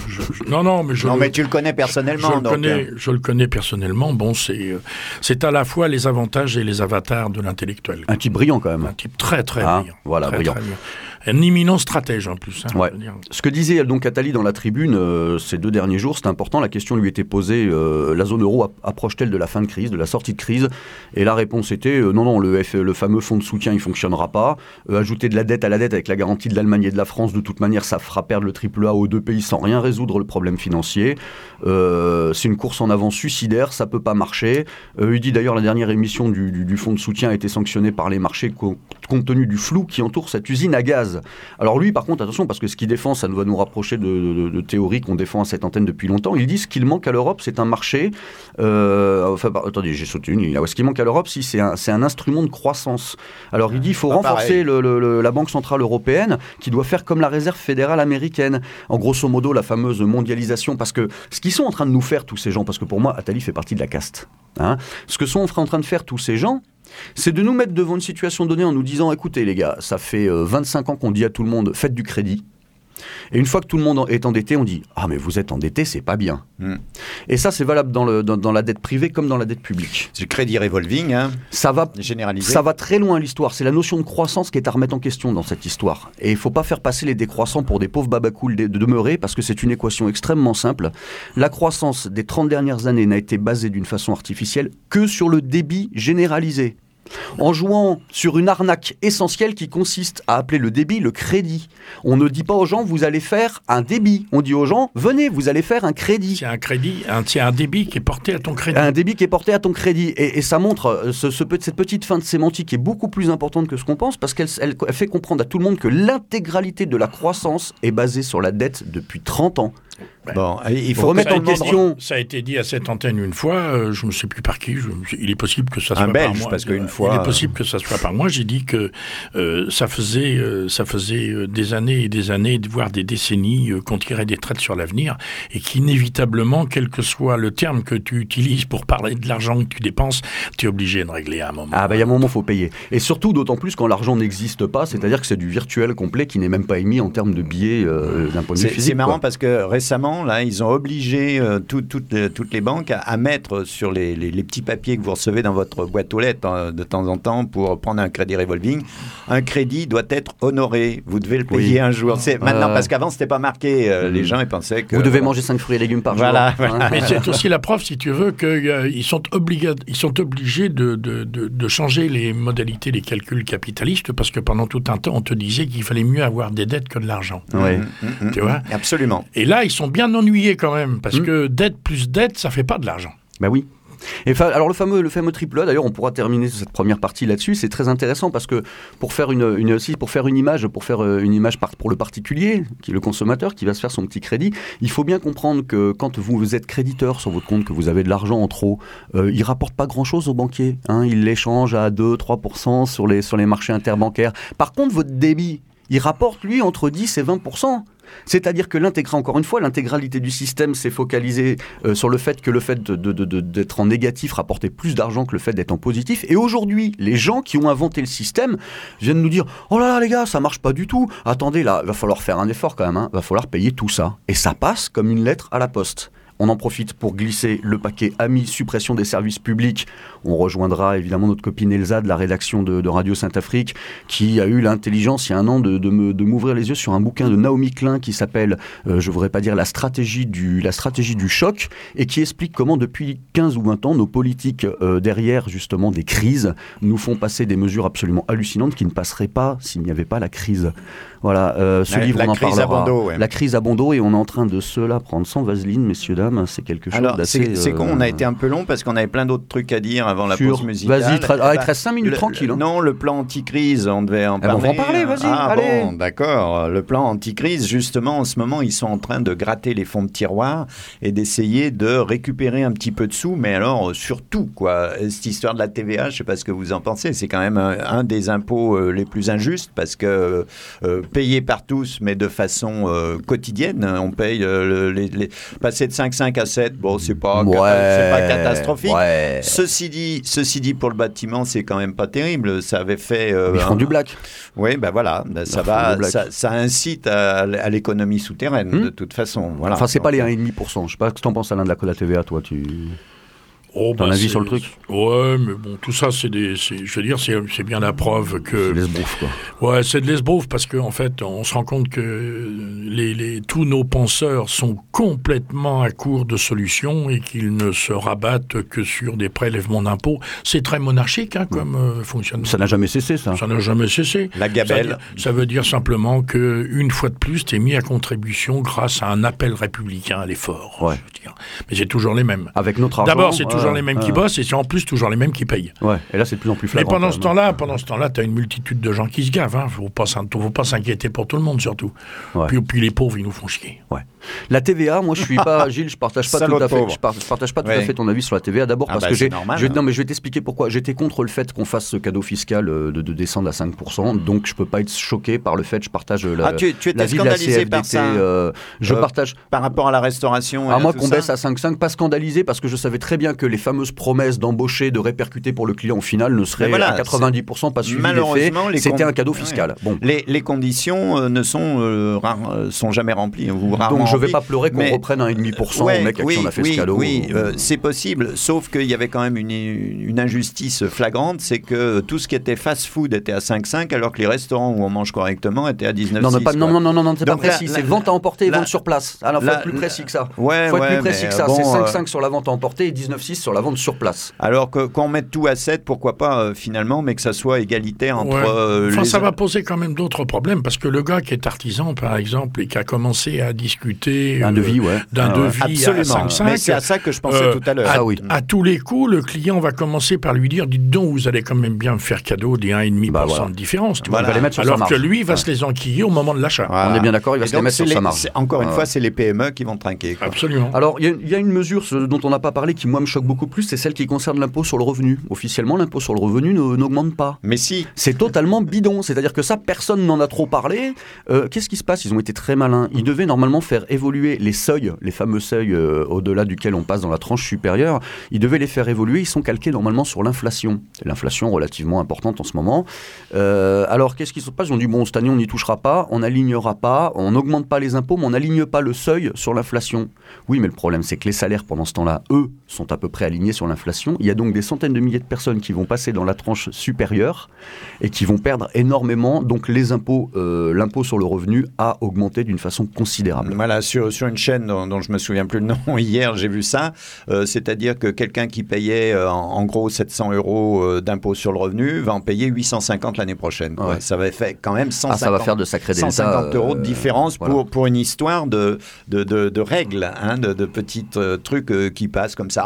mais tu le connais personnellement. Je le connais personnellement. Bon, c'est à la fois les avantages et les avatars de l'intellectuel. Un type brillant quand même. Un type très très brillant. Voilà, très, brillant. Très brillant. Un imminent stratège en plus. Ce que disait donc Attali dans la tribune ces 2 derniers jours, c'est important. La question lui était posée, la zone euro approche-t-elle de la fin de crise, de la sortie de crise ? Et la réponse était non, le fameux fonds de soutien, il ne fonctionnera pas. Ajouter de la dette à la dette avec la garantie de l'Allemagne et de la France, de toute manière, ça fera perdre le triple A aux 2 pays sans rien résoudre le problème financier. C'est une course en avant suicidaire, ça ne peut pas marcher. Il dit d'ailleurs la dernière émission du fonds de soutien a été sanctionnée par les marchés compte tenu du flou qui entoure cette usine à gaz. Alors lui, par contre, attention, parce que ce qu'il défend, ça va nous rapprocher de théories qu'on défend à cette antenne depuis longtemps. Il dit ce qu'il manque à l'Europe, c'est un marché... attendez, j'ai sauté une ligne. Ce qui manque à l'Europe, c'est un instrument de croissance. Alors il dit qu'il faut renforcer la Banque Centrale Européenne, qui doit faire comme la Réserve Fédérale Américaine. En grosso modo, la fameuse mondialisation. Parce que ce qu'ils sont en train de nous faire, tous ces gens, parce que pour moi, Attali fait partie de la caste. Ce que sont en train de faire tous ces gens, c'est de nous mettre devant une situation donnée en nous disant, écoutez les gars, ça fait 25 ans qu'on dit à tout le monde, faites du crédit. Et une fois que tout le monde est endetté, on dit, ah mais vous êtes endetté, c'est pas bien. Et ça, c'est valable dans la dette privée comme dans la dette publique. C'est le crédit revolving, ça va généralisé. Ça va très loin l'histoire. C'est la notion de croissance qui est à remettre en question dans cette histoire. Et il ne faut pas faire passer les décroissants pour des pauvres babacools de demeurer, parce que c'est une équation extrêmement simple. La croissance des 30 dernières années n'a été basée d'une façon artificielle que sur le débit généralisé. En jouant sur une arnaque essentielle qui consiste à appeler le débit le crédit. On ne dit pas aux gens, vous allez faire un débit. On dit aux gens, venez, vous allez faire un crédit. C'est un crédit, c'est un débit qui est porté à ton crédit. Un débit qui est porté à ton crédit. Et ça montre cette petite feinte sémantique est beaucoup plus importante que ce qu'on pense, parce qu'elle fait comprendre à tout le monde que l'intégralité de la croissance est basée sur la dette depuis 30 ans. Bon, il faut remettre en question. Ça a été dit à cette antenne une fois, je ne sais plus par qui. Il est possible que ça soit Belge, par moi. Parce qu'une fois, il est possible que ça soit par moi. J'ai dit que ça faisait des années et des années, voire des décennies, qu'on tirait des traites sur l'avenir, et qu'inévitablement, quel que soit le terme que tu utilises pour parler de l'argent que tu dépenses, tu es obligé de régler à un moment. Il y a un moment, il faut payer. Et surtout, d'autant plus quand l'argent n'existe pas, c'est-à-dire que c'est du virtuel complet qui n'est même pas émis en termes de billets d'un point de vue physique. C'est marrant parce que récemment, là, ils ont obligé toutes les banques à mettre sur les petits papiers que vous recevez dans votre boîte aux lettres de temps en temps pour prendre un crédit revolving. Un crédit doit être honoré. Vous devez le payer un jour. C'est maintenant, parce qu'avant, c'était pas marqué. Les gens, ils pensaient que... Vous devez manger 5 fruits et légumes par jour. Voilà. Mais c'est aussi la preuve, si tu veux, qu'ils sont obligés de changer les modalités des calculs capitalistes, parce que pendant tout un temps, on te disait qu'il fallait mieux avoir des dettes que de l'argent. Oui. Tu vois ? Absolument. Et là, ils sont bien ennuyés quand même, parce que dette plus dette, ça fait pas de l'argent. Ben oui. Et alors le fameux triple A, d'ailleurs, on pourra terminer cette première partie là-dessus. C'est très intéressant parce que pour faire une image pour le particulier, qui est le consommateur, qui va se faire son petit crédit, il faut bien comprendre que quand vous êtes créditeur sur votre compte, que vous avez de l'argent en trop, il rapporte pas grand-chose au banquier. Il l'échange à 2-3% sur les marchés interbancaires. Par contre, votre débit, il rapporte, lui, entre 10 et 20%. C'est-à-dire que l'intégralité du système s'est focalisée sur le fait que d'être en négatif rapportait plus d'argent que le fait d'être en positif. Et aujourd'hui, les gens qui ont inventé le système viennent nous dire « Oh là là les gars, ça marche pas du tout. Attendez, là, va falloir faire un effort quand même. Va falloir payer tout ça. » Et ça passe comme une lettre à la poste. On en profite pour glisser le paquet Amis, suppression des services publics. On rejoindra évidemment notre copine Elsa de la rédaction de Radio Sainte-Afrique, qui a eu l'intelligence il y a un an de m'ouvrir les yeux sur un bouquin de Naomi Klein qui s'appelle, je ne voudrais pas dire la stratégie du choc, et qui explique comment depuis 15 ou 20 ans, nos politiques derrière justement des crises nous font passer des mesures absolument hallucinantes qui ne passeraient pas s'il n'y avait pas la crise. Voilà, ce livre, on en parlera. La crise à bon dos, et on est en train de cela prendre sans vaseline, messieurs, dames. C'est quelque chose d'assez... C'est con, on a été un peu long parce qu'on avait plein d'autres trucs à dire avant la pause musicale. Vas-y, il te reste 5 minutes tranquille. Non, le plan anti-crise, on devait en parler. On va en parler, vas-y, allez. Bon, d'accord. Le plan anti-crise, justement, en ce moment, ils sont en train de gratter les fonds de tiroir et d'essayer de récupérer un petit peu de sous, mais alors surtout, quoi. Cette histoire de la TVA, je ne sais pas ce que vous en pensez, c'est quand même un des impôts les plus injustes parce que payé par tous, mais de façon quotidienne, on paye passer de 5,5 à 7, bon, c'est pas catastrophique. Ouais. Ceci dit, pour le bâtiment, c'est quand même pas terrible. Ça avait fait... ils font du black. Oui, ben voilà, ça incite à l'économie souterraine, de toute façon. Voilà. Enfin, c'est pas les 1,5%. Je sais pas ce que t'en penses, Alain, de la TVA, toi, T'as un avis sur le truc ? Ouais, mais bon, tout ça, c'est bien la preuve que... C'est de l'esbrouf, quoi. Ouais, c'est de l'esbrouf parce qu'en fait, on se rend compte que tous nos penseurs sont complètement à court de solutions et qu'ils ne se rabattent que sur des prélèvements d'impôts. C'est très monarchique, comme fonctionnement. Ça n'a jamais cessé, ça. Ça n'a jamais cessé. La gabelle. Ça veut dire simplement qu'une fois de plus, t'es mis à contribution grâce à un appel républicain à l'effort. Ouais. Je veux dire. Mais c'est toujours les mêmes. Avec notre argent. D'abord, c'est toujours les mêmes qui bossent et c'est en plus toujours les mêmes qui payent. Ouais, et là c'est de plus en plus flagrant. Mais pendant ce temps-là, t'as une multitude de gens qui se gavent. Faut pas s'inquiéter pour tout le monde surtout. Ouais. Puis les pauvres, ils nous font chier. Ouais. La TVA, moi je suis pas Gilles, je partage pas tout à fait. Je partage pas tout à fait ton avis sur la TVA. D'abord parce que non, mais je vais t'expliquer pourquoi. J'étais contre le fait qu'on fasse ce cadeau fiscal de descendre à 5%. Donc je peux pas être choqué par le fait. Je partage tu étais scandalisé par ça. Je partage par rapport à la restauration. Moi qu'on baisse à 5,5, pas scandalisé parce que je savais très bien que les fameuses promesses d'embaucher, de répercuter pour le client au final ne seraient à 90% pas suivies des faits. C'était un cadeau fiscal. Bon. Les conditions ne sont jamais remplies. Donc je ne vais pas pleurer qu'on reprenne 1,5% au mec à qui on a fait ce cadeau. Oui, c'est possible, sauf qu'il y avait quand même une injustice flagrante, c'est que tout ce qui était fast-food était à 5,5 alors que les restaurants où on mange correctement étaient à 19,6. Non, c'est pas précis, c'est vente à emporter et vente sur place. Alors il faut être plus précis que ça. Faut être plus précis que ça, c'est 5,5 sur la vente à emporter et 19,6 sur la vente sur place. Alors qu'on mette tout à 7, pourquoi pas finalement, mais que ça soit égalitaire entre... ça va poser quand même d'autres problèmes, parce que le gars qui est artisan, par exemple, et qui a commencé à discuter d'un devis absolument. À 5,5... Mais c'est à ça que je pensais tout à l'heure. À tous les coups, le client va commencer par lui dire, dites donc, vous allez quand même bien me faire cadeau des 1,5% de différence. Tu vois, alors que lui va se les enquiller au moment de l'achat. On est bien d'accord, il va se les mettre sur sa marge. Encore une fois, c'est les PME qui vont trinquer. Absolument. Alors, il y a une mesure dont on n'a pas parlé qui, moi, me choque beaucoup plus, c'est celle qui concerne l'impôt sur le revenu. Officiellement, l'impôt sur le revenu n'augmente pas. Mais si. C'est totalement bidon. C'est-à-dire que ça, personne n'en a trop parlé. Qu'est-ce qui se passe ? Ils ont été très malins. Ils devaient normalement faire évoluer les seuils, les fameux seuils au-delà duquel on passe dans la tranche supérieure. Ils devaient les faire évoluer. Ils sont calqués normalement sur l'inflation. L'inflation relativement importante en ce moment. Alors, qu'est-ce qui se passe ? Ils ont dit, bon, cette année, on n'y touchera pas, on n'alignera pas, on n'augmente pas les impôts, mais on n'aligne pas le seuil sur l'inflation. Oui, mais le problème, c'est que les salaires, pendant ce temps-là, eux, sont à peu près alignés sur l'inflation. Il y a donc des centaines de milliers de personnes qui vont passer dans la tranche supérieure et qui vont perdre énormément. Donc les impôts, l'impôt sur le revenu a augmenté d'une façon considérable. Voilà, sur une chaîne dont je me souviens plus le nom, hier j'ai vu ça, c'est-à-dire que quelqu'un qui payait en gros 700 € d'impôt sur le revenu va en payer 850 l'année prochaine. Ouais. Ça va faire quand même 150, ça va faire de sacrés 150 € de différence pour une histoire de règles, de petits trucs qui passent comme ça. On n'augmente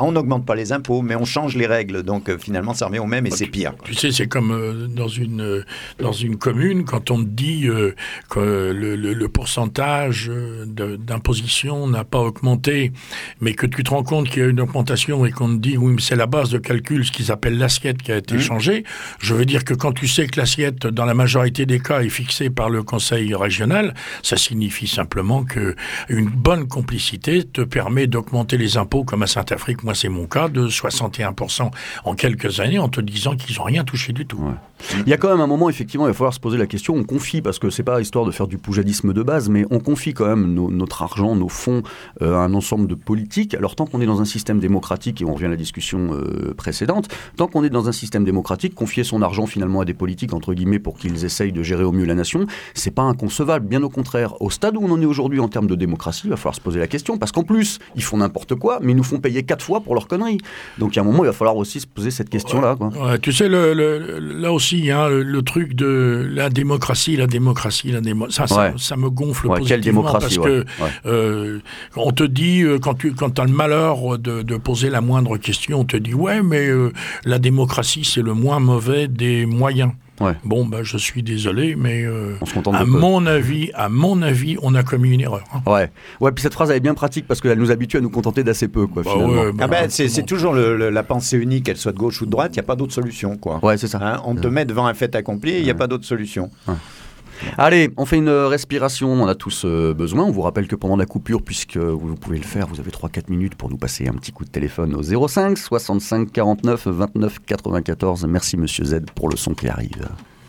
pas les impôts, mais on change les règles. Donc finalement, ça revient au même et c'est pire. Tu sais, c'est comme dans une commune, quand on te dit que le pourcentage d'imposition n'a pas augmenté, mais que tu te rends compte qu'il y a une augmentation et qu'on te dit, oui, mais c'est la base de calcul, ce qu'ils appellent l'assiette qui a été changée. Je veux dire que quand tu sais que l'assiette, dans la majorité des cas, est fixée par le conseil régional, ça signifie simplement que une bonne complicité te permet d'augmenter les impôts, comme à Saint-Afrique, moi c'est mon cas, de 61% en quelques années, en te disant qu'ils n'ont rien touché du tout. Ouais. Il y a quand même un moment, effectivement, il va falloir se poser la question, on confie, parce que c'est pas histoire de faire du poujadisme de base, mais on confie quand même notre argent, nos fonds à un ensemble de politiques. Alors tant qu'on est dans un système démocratique, et on revient à la discussion précédente, tant qu'on est dans un système démocratique, confier son argent finalement à des politiques, entre guillemets, pour qu'ils essayent de gérer au mieux la nation, c'est pas inconcevable, bien au contraire. Au stade où on en est aujourd'hui en termes de démocratie, il va falloir se poser la question, parce qu'en plus, ils font n'importe quoi, mais ils nous font payer 4 fois pour leurs conneries. Donc il y a un moment, il va falloir aussi se poser cette question-là. Quoi. Ouais, tu sais, là aussi, hein, le truc de la démocratie, ça me gonfle positivement. Quelle démocratie, parce que on te dit, quand tu as le malheur de poser la moindre question, on te dit, ouais, mais la démocratie, c'est le moins mauvais des moyens. Ouais. Bon, je suis désolé, mais à mon avis, on a commis une erreur. Hein. Ouais. Puis cette phrase elle est bien pratique parce qu'elle nous habitue à nous contenter d'assez peu, quoi. Finalement. C'est toujours la pensée unique, qu'elle soit de gauche ou de droite. Il y a pas d'autre solution, quoi. Ouais, c'est ça. Hein, on te met devant un fait accompli, il y a pas d'autre solution. Ouais. Allez, on fait une respiration, on a tous besoin. On vous rappelle que pendant la coupure, puisque vous pouvez le faire, vous avez 3-4 minutes pour nous passer un petit coup de téléphone au 05 65 49 29 94. Merci Monsieur Z pour le son qui arrive.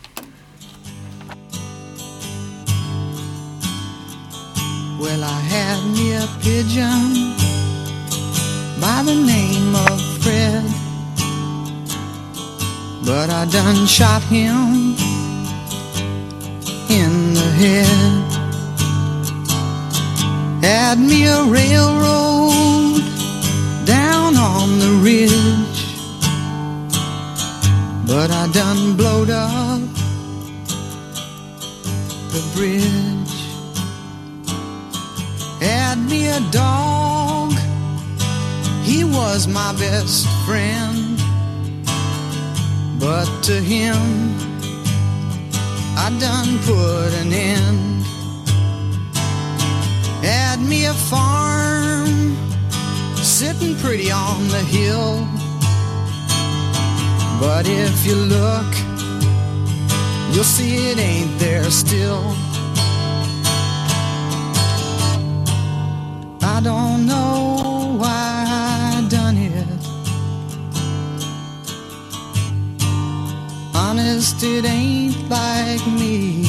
Well, I had me a pigeon by the name of Fred, but I done shot him in the head. Had me a railroad down on the ridge, but I done blowed up the bridge. Had me a dog, he was my best friend, but to him I done put an end. Had me a farm sitting pretty on the hill, but if you look, you'll see it ain't there still. I don't know why I done it. Honest, it ain't like me.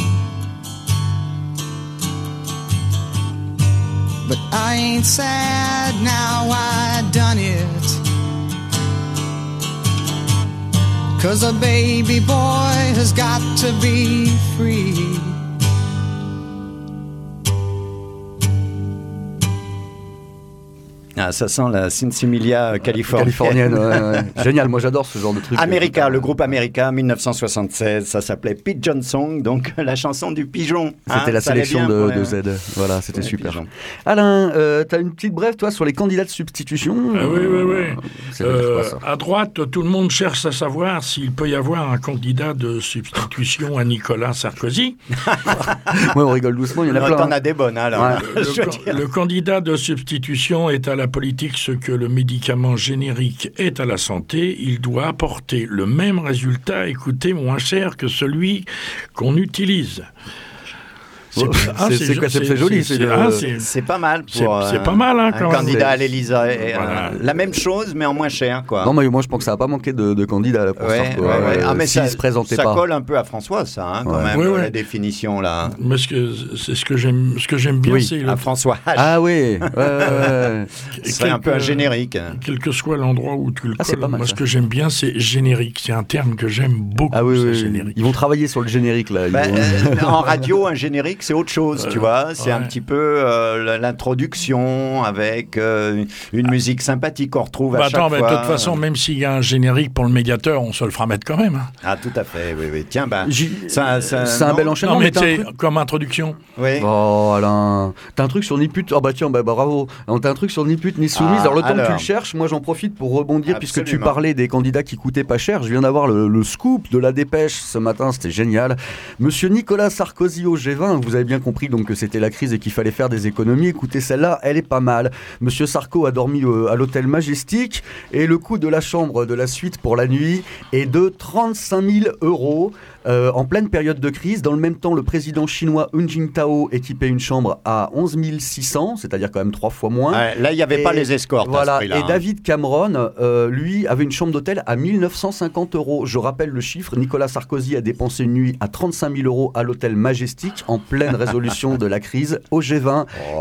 But I ain't sad now I done it, 'cause a baby boy has got to be free. Ah, ça sent la Sinsimilia californienne. Ouais. Génial, moi j'adore ce genre de truc. America, le groupe America, 1976, ça s'appelait Pigeon Song, donc la chanson du pigeon. C'était la sélection de Z. Voilà, c'était super. Pigeon. Alain, t'as une petite brève, toi, sur les candidats de substitution Oui. À droite, tout le monde cherche à savoir s'il peut y avoir un candidat de substitution à Nicolas Sarkozy. Ouais, on rigole doucement, il y en a plein. T'en as des bonnes, alors. Ouais. Le candidat de substitution est à la politique ce que le médicament générique est à la santé. Il doit apporter le même résultat, écoutez, moins cher que celui qu'on utilise. C'est joli. C'est pas mal pour c'est pas mal, hein, un candidat à l'Élysée. Voilà. La même chose, mais en moins cher, quoi. Non, mais moi, je pense que ça n'a pas manqué de candidats pour ça. Ah, mais ça se présentait pas. Ça colle un peu à François, ça, quand même, la définition, là. Mais ce que j'aime bien, c'est... à François H. Ah oui, c'est un peu un générique. Quel que soit l'endroit où tu le colles, moi, ce que j'aime bien, c'est générique. C'est un terme que j'aime beaucoup, générique. Ils vont travailler sur le générique, là. En radio, un générique, c'est autre chose, tu vois. C'est un petit peu l'introduction avec une musique sympathique qu'on retrouve à chaque fois. De toute façon, même s'il y a un générique pour le médiateur, on se le fera mettre quand même. Ah, tout à fait, oui. Tiens, c'est un bel enchaînement. Non, mais comme introduction. Oui. Oh, Alain, t'as un truc sur ni pute. Oh, bah tiens, bravo. Alors, t'as un truc sur ni pute ni soumise. Alors, le temps que tu le cherches, moi, j'en profite pour rebondir. Absolument. Puisque tu parlais des candidats qui coûtaient pas cher. Je viens d'avoir le scoop de la dépêche ce matin, c'était génial. Monsieur Nicolas Sarkozy au G20, vous avez bien compris donc que c'était la crise et qu'il fallait faire des économies. Écoutez, celle-là, elle est pas mal. Monsieur Sarko a dormi à l'hôtel Majestic et le coût de la chambre de la suite pour la nuit est de 35 000 €. En pleine période de crise. Dans le même temps, le président chinois Hu Jintao équipait une chambre à 11 600, c'est-à-dire quand même 3 fois moins. Là, il n'y avait pas les escortes. Voilà. À ce prix-là, et David Cameron, lui, avait une chambre d'hôtel à 1 950 €. Je rappelle le chiffre, Nicolas Sarkozy a dépensé une nuit à 35 000 € à l'hôtel Majestic en pleine résolution de la crise au G20.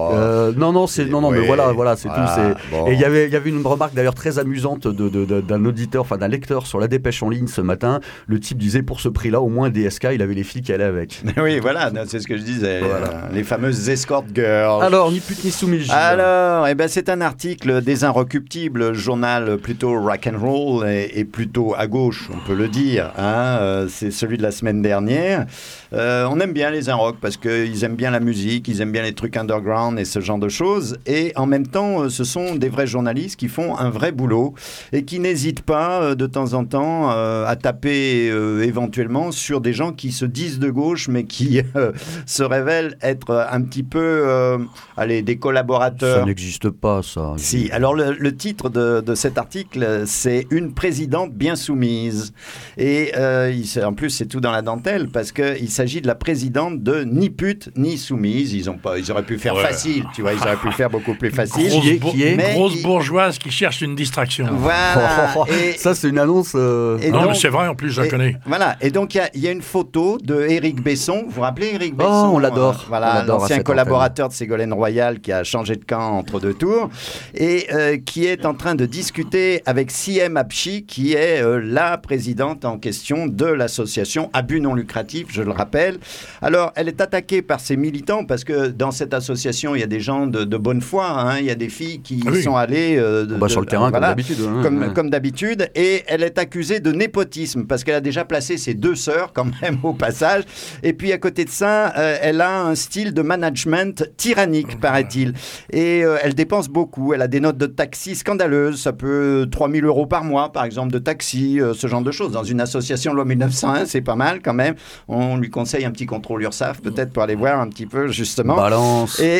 Mais voilà, c'est tout. Bon. Et il y avait une remarque d'ailleurs très amusante d'un auditeur, enfin d'un lecteur sur la dépêche en ligne ce matin. Le type disait, pour ce prix-là, au moins DSK, il avait les filles qui allaient avec. Oui, voilà, c'est ce que je disais. Voilà. Les fameuses escort girls. Alors, ni pute ni soumise. Alors, c'est un article des Inrecuptibles, journal plutôt rock'n'roll et plutôt à gauche, on peut le dire. C'est celui de la semaine dernière. On aime bien les Inrock parce qu'ils aiment bien la musique, ils aiment bien les trucs underground et ce genre de choses. Et en même temps, ce sont des vrais journalistes qui font un vrai boulot et qui n'hésitent pas de temps en temps à taper éventuellement sur des gens qui se disent de gauche mais qui se révèlent être un petit peu des collaborateurs. Ça n'existe pas, ça. Si, alors le titre de cet article, c'est « Une présidente bien soumise ». Et en plus, c'est tout dans la dentelle parce qu'il s'agit de la présidente de ni pute ni soumise. Ils auraient pu faire facile, tu vois, ils auraient pu faire beaucoup plus facile. Grosse bourgeoise qui cherche une distraction. Voilà. Ça, c'est une annonce... Non, mais c'est vrai, en plus, je la connais. Voilà, et donc il y a une photo de Éric Besson. Vous vous rappelez Éric Besson? Oh, on l'adore. L'ancien collaborateur de Ségolène Royal qui a changé de camp entre deux tours et qui est en train de discuter avec Siem Abchi, qui est la présidente en question de l'association à but non lucratif, je le rappelle. Alors, elle est attaquée par ses militants parce que dans cette association, il y a des gens de bonne foi, il y a des filles qui sont allées sur le terrain, comme d'habitude. Comme d'habitude, et elle est accusée de népotisme parce qu'elle a déjà placé ses 2 sœurs quand même au passage. Et puis à côté de ça, elle a un style de management tyrannique, paraît-il. Et elle dépense beaucoup. Elle a des notes de taxi scandaleuses. Ça peut 3 000 € par mois, par exemple, de taxi, ce genre de choses. Dans une association loi 1901, c'est pas mal quand même. On lui conseille un petit contrôle URSAF, peut-être, pour aller voir un petit peu, justement. Balance. Et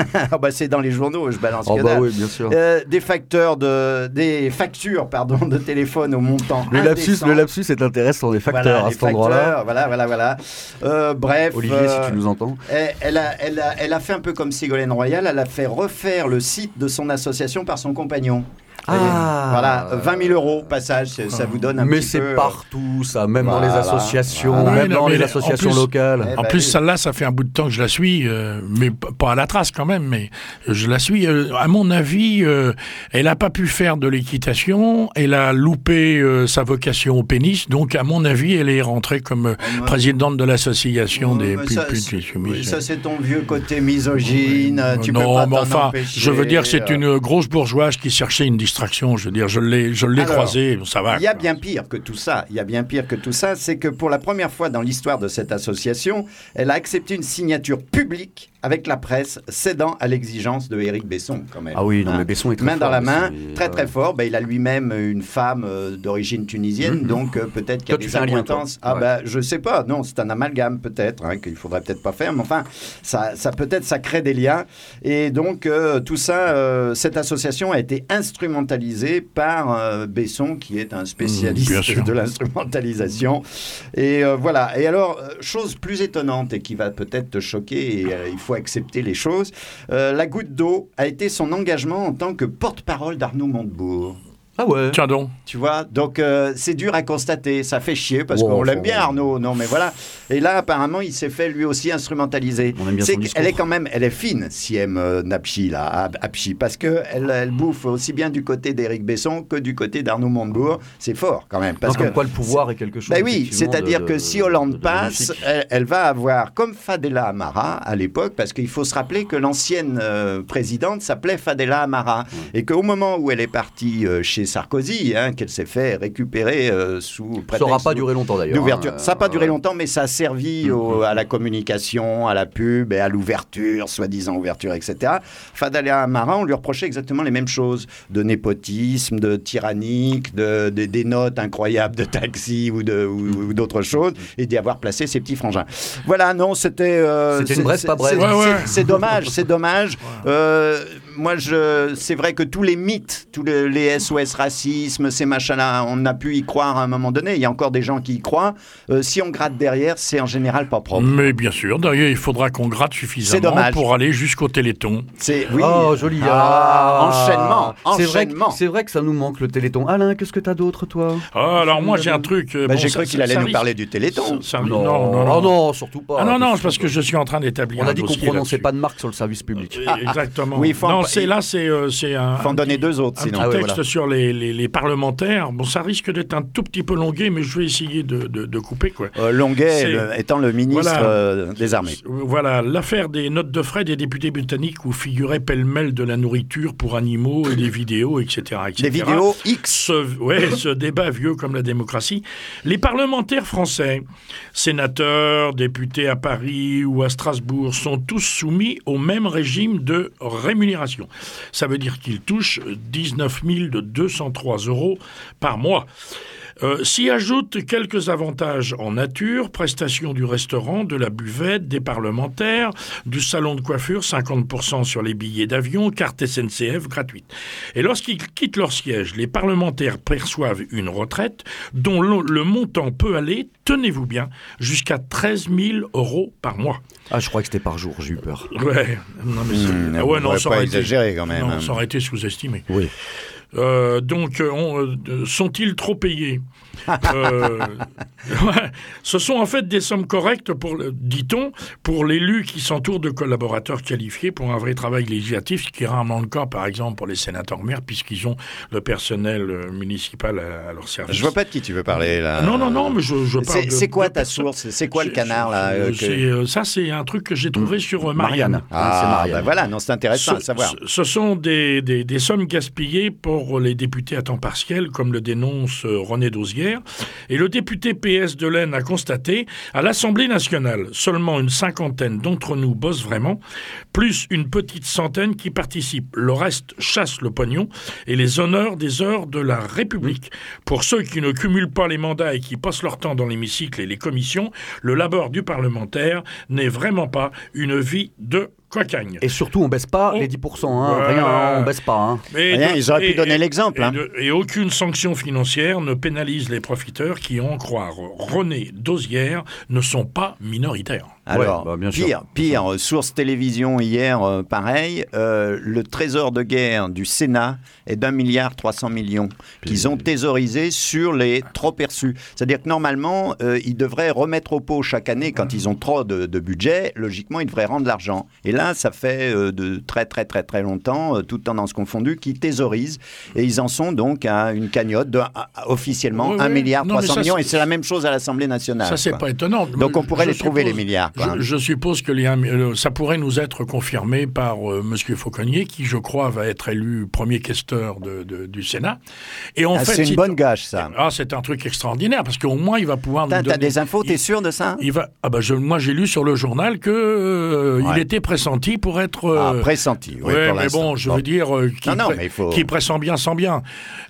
c'est dans les journaux, je balance. Oui, bien sûr. Des factures de téléphone au montant indécent. Le lapsus est intéressant, les facteurs à cet endroit-là. Voilà. Bref. Olivier, si tu nous entends. Elle a fait un peu comme Ségolène Royal, elle a fait refaire le site de son association par son compagnon. Voilà, 20 000 € passage, ça vous donne un petit peu... Mais c'est partout, ça, même dans les associations, dans les associations locales. En plus, celle-là, ça fait un bout de temps que je la suis, mais pas à la trace quand même, mais je la suis. À mon avis, elle n'a pas pu faire de l'équitation, elle a loupé sa vocation au pénis, donc à mon avis, elle est rentrée comme présidente de l'association des putes soumises. Ça, c'est ton vieux côté misogyne, tu peux pas t'en empêcher. Je veux dire, c'est une grosse bourgeoise qui cherchait une distraction. Je veux dire, je l'ai croisé, ça va. Il y a bien pire que tout ça. C'est que pour la première fois dans l'histoire de cette association, elle a accepté une signature publique avec la presse, cédant à l'exigence de Éric Besson, quand même. Ah oui, mais Besson est très main fort. Dans la main, très fort. Il a lui-même une femme d'origine tunisienne, donc peut-être qu'il y a des accointances. Je sais pas. Non, c'est un amalgame peut-être qu'il faudrait peut-être pas faire, mais enfin, ça peut-être ça crée des liens. Et donc tout ça, cette association a été instrumentalisée par Besson, qui est un spécialiste de l'instrumentalisation. Et voilà. Et alors, chose plus étonnante et qui va peut-être te choquer, et il faut accepter les choses, la goutte d'eau a été son engagement en tant que porte-parole d'Arnaud Montebourg. Ah ouais. Tiens donc. Tu vois, donc c'est dur à constater, ça fait chier parce qu'on l'aime bien Arnaud, non mais voilà. Et là apparemment il s'est fait lui aussi instrumentaliser. On aime bien son discours. Elle est fine, Siem Napchi là, Apchi, parce que elle bouffe aussi bien du côté d'Éric Besson que du côté d'Arnaud Montebourg. C'est fort quand même. Parce que quoi le pouvoir est quelque chose. Ben oui, c'est-à-dire que si Hollande passe, elle va avoir comme Fadela Amara à l'époque, parce qu'il faut se rappeler que l'ancienne présidente s'appelait Fadela Amara et qu'au moment où elle est partie chez Sarkozy, qu'elle s'est fait récupérer sous prétexte... Ça n'aura pas duré longtemps d'ailleurs. Ça n'a pas duré longtemps, mais ça a servi à la communication, à la pub et à l'ouverture, soi-disant ouverture, etc. Fadela Amara, on lui reprochait exactement les mêmes choses, de népotisme, de tyrannique, des notes incroyables de taxi ou d'autres choses, et d'y avoir placé ses petits frangins. Voilà, non, c'était une brève, pas brève. C'est dommage, c'est dommage. Moi, c'est vrai que tous les mythes, tous les SOS racisme, ces machins-là, on a pu y croire à un moment donné. Il y a encore des gens qui y croient. Si on gratte derrière, c'est en général pas propre. Mais bien sûr, derrière, il faudra qu'on gratte suffisamment pour aller jusqu'au Téléthon. Oui. Oh, joli. Enchaînement. C'est vrai que ça nous manque le Téléthon. Alain, qu'est-ce que t'as d'autre, toi? Alors moi, j'ai un truc... j'ai cru qu'il allait nous parler du Téléthon. Non, surtout pas. Non, c'est parce que je suis en train d'établir on a dit qu'on prononçait pas de marque sur le service public. Exactement. Oui, c'est un... Faut en donner deux autres, sinon. Un texte sur les parlementaires. Bon, ça risque d'être un tout petit peu longuet, mais je vais essayer de couper, quoi. Longuet étant le ministre des Armées. Voilà, l'affaire des notes de frais des députés britanniques où figurait pêle-mêle de la nourriture pour animaux et des vidéos, etc. Des vidéos X. Ce débat vieux comme la démocratie. Les parlementaires français, sénateurs, députés à Paris ou à Strasbourg, sont tous soumis au même régime de rémunération. Ça veut dire qu'ils touchent 19 203 € par mois. S'y ajoutent quelques avantages en nature, prestations du restaurant, de la buvette, des parlementaires, du salon de coiffure, 50% sur les billets d'avion, carte SNCF gratuite. Et lorsqu'ils quittent leur siège, les parlementaires perçoivent une retraite dont le montant peut aller, tenez-vous bien, jusqu'à 13 000 € par mois. Ah, je crois que c'était par jour, j'ai eu peur. Ouais, non mais ça aurait été exagéré quand même. Non, ça aurait été sous-estimé. Oui. Donc, sont-ils trop payés Ce sont en fait des sommes correctes, dit-on, pour l'élu qui s'entoure de collaborateurs qualifiés pour un vrai travail législatif, ce qui est rarement le cas, par exemple, pour les sénateurs-maires, puisqu'ils ont le personnel municipal à leur service. Je vois pas de qui tu veux parler, là. Non, mais je parle c'est quoi ta source? C'est quoi le canard, là Ça, c'est un truc que j'ai trouvé sur Marianne. C'est Marianne. Voilà, non, c'est intéressant à savoir. Ce sont des sommes gaspillées pour les députés à temps partiel, comme le dénonce René Dauzière. Et le député PS de l'Aisne a constaté, à l'Assemblée nationale, seulement une cinquantaine d'entre nous bossent vraiment, plus une petite centaine qui participent. Le reste chasse le pognon et les honneurs des heures de la République. Pour ceux qui ne cumulent pas les mandats et qui passent leur temps dans l'hémicycle et les commissions, le labeur du parlementaire n'est vraiment pas une vie de cocagne. Et surtout, on baisse pas les 10%. Rien, on baisse pas. Rien, ils auraient pu donner l'exemple. Et aucune sanction financière ne pénalise les profiteurs qui, en croire René Dauzière, ne sont pas minoritaires. Alors, bien pire, source télévision hier, pareil, le trésor de guerre du Sénat est d'1,3 milliard qu'ils ont thésaurisé sur les trop perçus. C'est-à-dire que normalement, ils devraient remettre au pot chaque année, quand ils ont trop de budget, logiquement, ils devraient rendre l'argent. Et là, ça fait de très très très très longtemps, toutes tendances confondues, qu'ils thésaurisent. Et ils en sont donc à une cagnotte de officiellement 1,3 milliard, et c'est la même chose à l'Assemblée nationale. Ça, c'est pas étonnant. Donc on pourrait les trouver, les milliards. Je suppose que ça pourrait nous être confirmé par M. Fauconnier, qui, je crois, va être élu premier questeur du Sénat. Et en fait, c'est une bonne gâche, ça. C'est un truc extraordinaire, parce qu'au moins, il va pouvoir nous donner... T'as des infos, t'es sûr de ça? Moi, j'ai lu sur le journal qu'il était pressenti pour être... pressenti, oui, pour mais bon, je veux dire, qui pressent bien sans bien.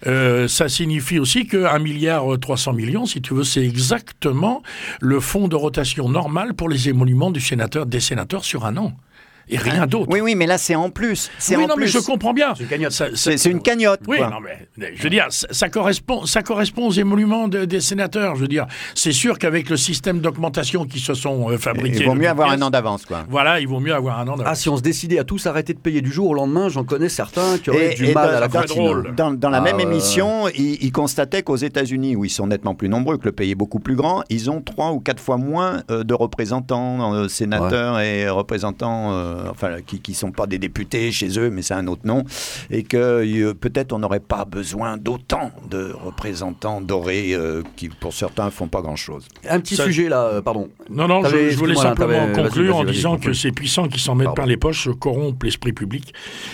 Ça signifie aussi que 1,3 milliard, si tu veux, c'est exactement le fonds de rotation normal pour les émoluments des sénateurs sur un an. et rien d'autre. Oui, mais là, c'est en plus. Mais je comprends bien. C'est une cagnotte. C'est une cagnotte. Oui, quoi. non, mais je veux dire, ça correspond aux émoluments des sénateurs. Je veux dire, c'est sûr qu'avec le système d'augmentation qui se sont fabriqués... Il vaut mieux avoir un an d'avance, quoi. Voilà, il vaut mieux avoir un an d'avance. Ah, si on se décidait à tous arrêter de payer du jour au lendemain, j'en connais certains qui auraient du mal à la cantine. Dans la même émission, ils constataient qu'aux États-Unis, où ils sont nettement plus nombreux, que le pays est beaucoup plus grand, ils ont 3 ou 4 fois moins de représentants, sénateurs et représentants, qui sont pas des députés chez eux, mais c'est un autre nom, et que peut-être on n'aurait pas besoin d'autant de représentants dorés qui, pour certains, font pas grand-chose. Un petit sujet là, pardon. Non, je voulais simplement conclure en disant que ces puissants qui s'en mettent plein les poches corrompent l'esprit public.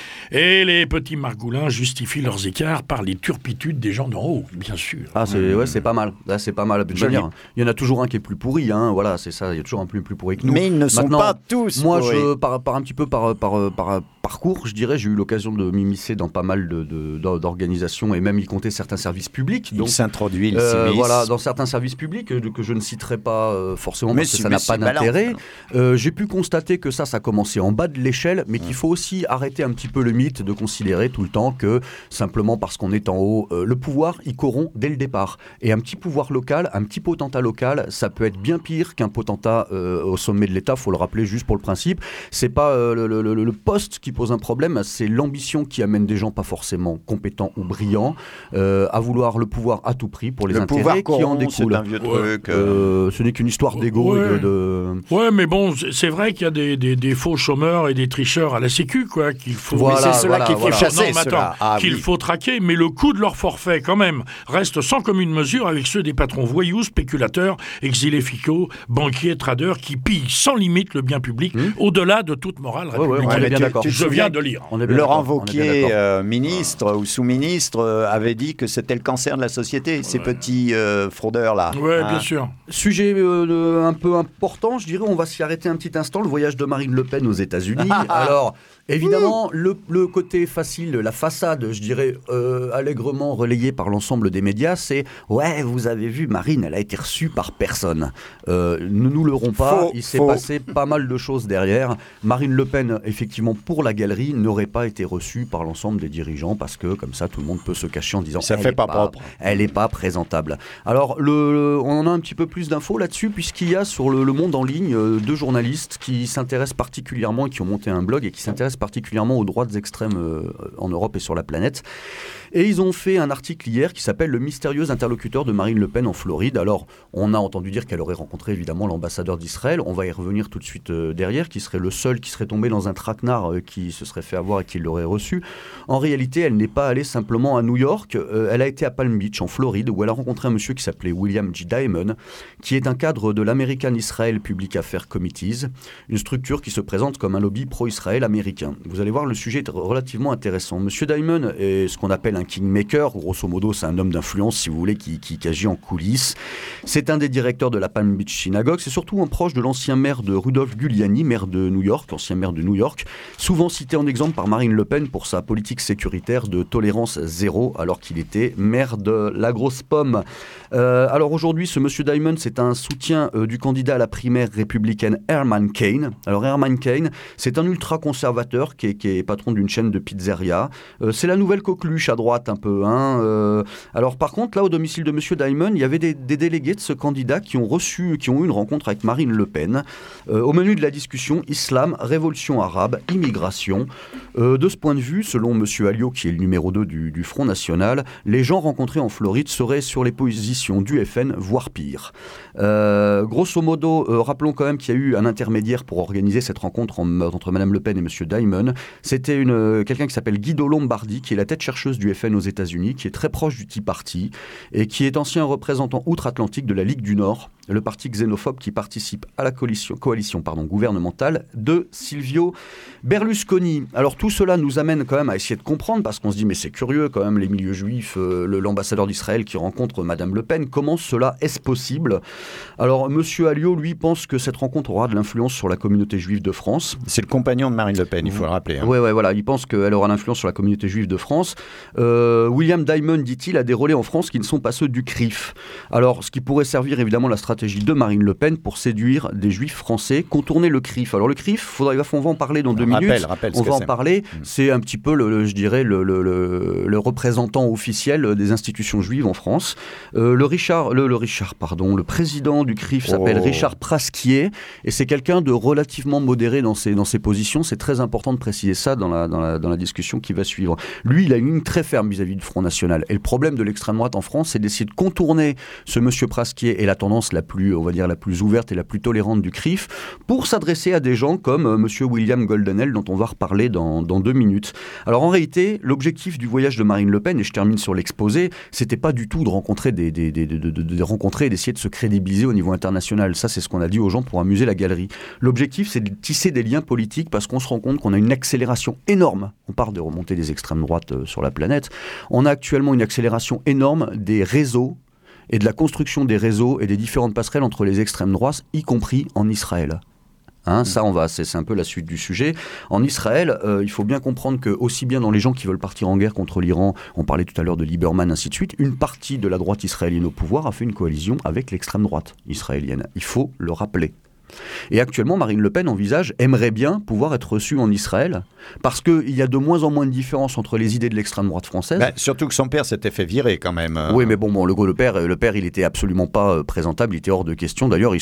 Et les petits margoulins justifient leurs écarts par les turpitudes des gens d'en haut, bien sûr. Ah, c'est pas mal. Là, c'est pas mal. Il y en a toujours un qui est plus pourri, hein. Voilà, c'est ça. Il y a toujours un plus pourri que nous. Mais ils ne sont pas tous moi, pourris. Par un petit peu par parcours, je dirais, j'ai eu l'occasion de m'immiscer dans pas mal d'organisations et même y compter certains services publics. Donc, il s'introduit, il s'immisce. Voilà, dans certains services publics que je ne citerai pas forcément parce que ça n'a pas d'intérêt. J'ai pu constater que ça commençait en bas de l'échelle, mais qu'il faut aussi arrêter un petit peu le mythe de considérer tout le temps que simplement parce qu'on est en haut, le pouvoir il corrompt dès le départ. Et un petit pouvoir local, un petit potentat local, ça peut être bien pire qu'un potentat au sommet de l'État. Faut le rappeler juste pour le principe. C'est pas le poste qui pose un problème, c'est l'ambition qui amène des gens pas forcément compétents ou brillants à vouloir le pouvoir à tout prix pour les intérêts qui en découlent. C'est un vieux truc. Ce n'est qu'une histoire d'égo. Ouais, mais bon, c'est vrai qu'il y a des faux chômeurs et des tricheurs à la Sécu, quoi, qu'il faut. C'est cela qu'il faut chasser. Qu'il faut traquer, mais le coût de leur forfait, quand même, reste sans commune mesure avec ceux des patrons voyous, spéculateurs, exilés fiscaux, banquiers, traders, qui pillent sans limite le bien public, au-delà de toute morale républicaine. Je viens de lire. Laurent Wauquiez, ministre ou sous-ministre, avait dit que c'était le cancer de la société, ces petits fraudeurs-là. Oui, bien sûr. Sujet un peu important, je dirais, on va s'y arrêter un petit instant, le voyage de Marine Le Pen aux États-Unis. Alors, évidemment, le côté facile, la façade, je dirais, allègrement relayée par l'ensemble des médias, c'est « Ouais, vous avez vu, Marine, elle a été reçue par personne. » Ne nous leurrons pas, il s'est passé pas mal de choses derrière. Marine Le Pen, effectivement, pour la galerie, n'aurait pas été reçue par l'ensemble des dirigeants parce que, comme ça, tout le monde peut se cacher en disant « Elle n'est pas présentable. » Alors, on en a un petit peu plus d'infos là-dessus, puisqu'il y a sur le Monde en ligne 2 journalistes qui s'intéressent particulièrement et qui ont monté un blog et qui s'intéressent particulièrement aux droites extrêmes en Europe et sur la planète. Et ils ont fait un article hier qui s'appelle « Le mystérieux interlocuteur de Marine Le Pen en Floride ». Alors, on a entendu dire qu'elle aurait rencontré évidemment l'ambassadeur d'Israël. On va y revenir tout de suite derrière, qui serait le seul qui serait tombé dans un traquenard qui se serait fait avoir et qui l'aurait reçu. En réalité, elle n'est pas allée simplement à New York. Elle a été à Palm Beach, en Floride, où elle a rencontré un monsieur qui s'appelait William G. Diamond, qui est un cadre de l'American Israel Public Affairs Committees, une structure qui se présente comme un lobby pro-Israël américain. Vous allez voir, le sujet est relativement intéressant. Monsieur Diamond est ce qu'on appelle un kingmaker. Grosso modo, c'est un homme d'influence, si vous voulez, qui agit en coulisses. C'est un des directeurs de la Palm Beach Synagogue. C'est surtout un proche de l'ancien maire de Rudolph Giuliani, maire de New York, ancien maire de New York, souvent cité en exemple par Marine Le Pen pour sa politique sécuritaire de tolérance zéro, alors qu'il était maire de la grosse pomme. Alors aujourd'hui, ce monsieur Diamond, c'est un soutien du candidat à la primaire républicaine Herman Cain. Alors Herman Cain, c'est un ultra-conservateur qui est patron d'une chaîne de pizzeria. C'est la nouvelle coqueluche à droite un peu. Alors par contre, là au domicile de monsieur Diamond, il y avait des délégués de ce candidat qui ont eu une rencontre avec Marine Le Pen. Au menu de la discussion, islam, révolution arabe, immigration. De ce point de vue, selon monsieur Alliot, qui est le numéro 2 du Front National, les gens rencontrés en Floride seraient sur les positions du FN, voire pire. Grosso modo, rappelons quand même qu'il y a eu un intermédiaire pour organiser cette rencontre entre Madame Le Pen et Monsieur Diamond. C'était quelqu'un qui s'appelle Guido Lombardi, qui est la tête chercheuse du FN aux États-Unis, qui est très proche du Tea Party et qui est ancien représentant outre-Atlantique de la Ligue du Nord, le parti xénophobe qui participe à la coalition gouvernementale de Silvio Berlusconi. Alors tout cela nous amène quand même à essayer de comprendre, parce qu'on se dit mais c'est curieux quand même, les milieux juifs, l'ambassadeur d'Israël qui rencontre Madame Le Pen, comment cela est-ce possible? Alors monsieur Alliot, lui, pense que cette rencontre aura de l'influence sur la communauté juive de France. C'est le compagnon de Marine Le Pen, il faut le rappeler. Oui, voilà. Il pense qu'elle aura l'influence sur la communauté juive de France. William Diamond, dit-il, a des relais en France qui ne sont pas ceux du CRIF. Alors, ce qui pourrait servir évidemment la stratégie de Marine Le Pen pour séduire des juifs français, contourner le CRIF. Alors le CRIF, on va en parler dans 2 minutes. On va en parler. C'est un petit peu, le représentant officiel des institutions juives en France. Le président du CRIF s'appelle Richard Prasquier et c'est quelqu'un de relativement modéré dans ses positions. C'est très important de préciser ça dans la discussion qui va suivre. Lui, il a une ligne très ferme vis-à-vis du Front National. Et le problème de l'extrême droite en France, c'est d'essayer de contourner ce monsieur Prasquier et la tendance la plus ouverte et la plus tolérante du CRIF pour s'adresser à des gens comme monsieur William Goldenel, dont on va reparler dans 2 minutes. Alors en réalité, l'objectif du voyage de Marine Le Pen, et je termine sur l'exposé, c'était pas du tout de rencontrer de rencontrer et d'essayer de se crédibiliser au niveau international. Ça, c'est ce qu'on a dit aux gens pour amuser la galerie. L'objectif, c'est de tisser des liens politiques parce qu'on se rend compte qu'on a une accélération énorme. On parle de remontée des extrêmes droites sur la planète. On a actuellement une accélération énorme des réseaux et de la construction des réseaux et des différentes passerelles entre les extrêmes droites, y compris en Israël. C'est un peu la suite du sujet. En Israël, il faut bien comprendre que aussi bien dans les gens qui veulent partir en guerre contre l'Iran, on parlait tout à l'heure de Lieberman, ainsi de suite, une partie de la droite israélienne au pouvoir a fait une coalition avec l'extrême droite israélienne. Il faut le rappeler. Et actuellement, Marine Le Pen aimerait bien pouvoir être reçue en Israël, parce qu'il y a de moins en moins de différence entre les idées de l'extrême droite française. Surtout que son père s'était fait virer quand même. Oui, mais le père, il était absolument pas présentable, il était hors de question. D'ailleurs,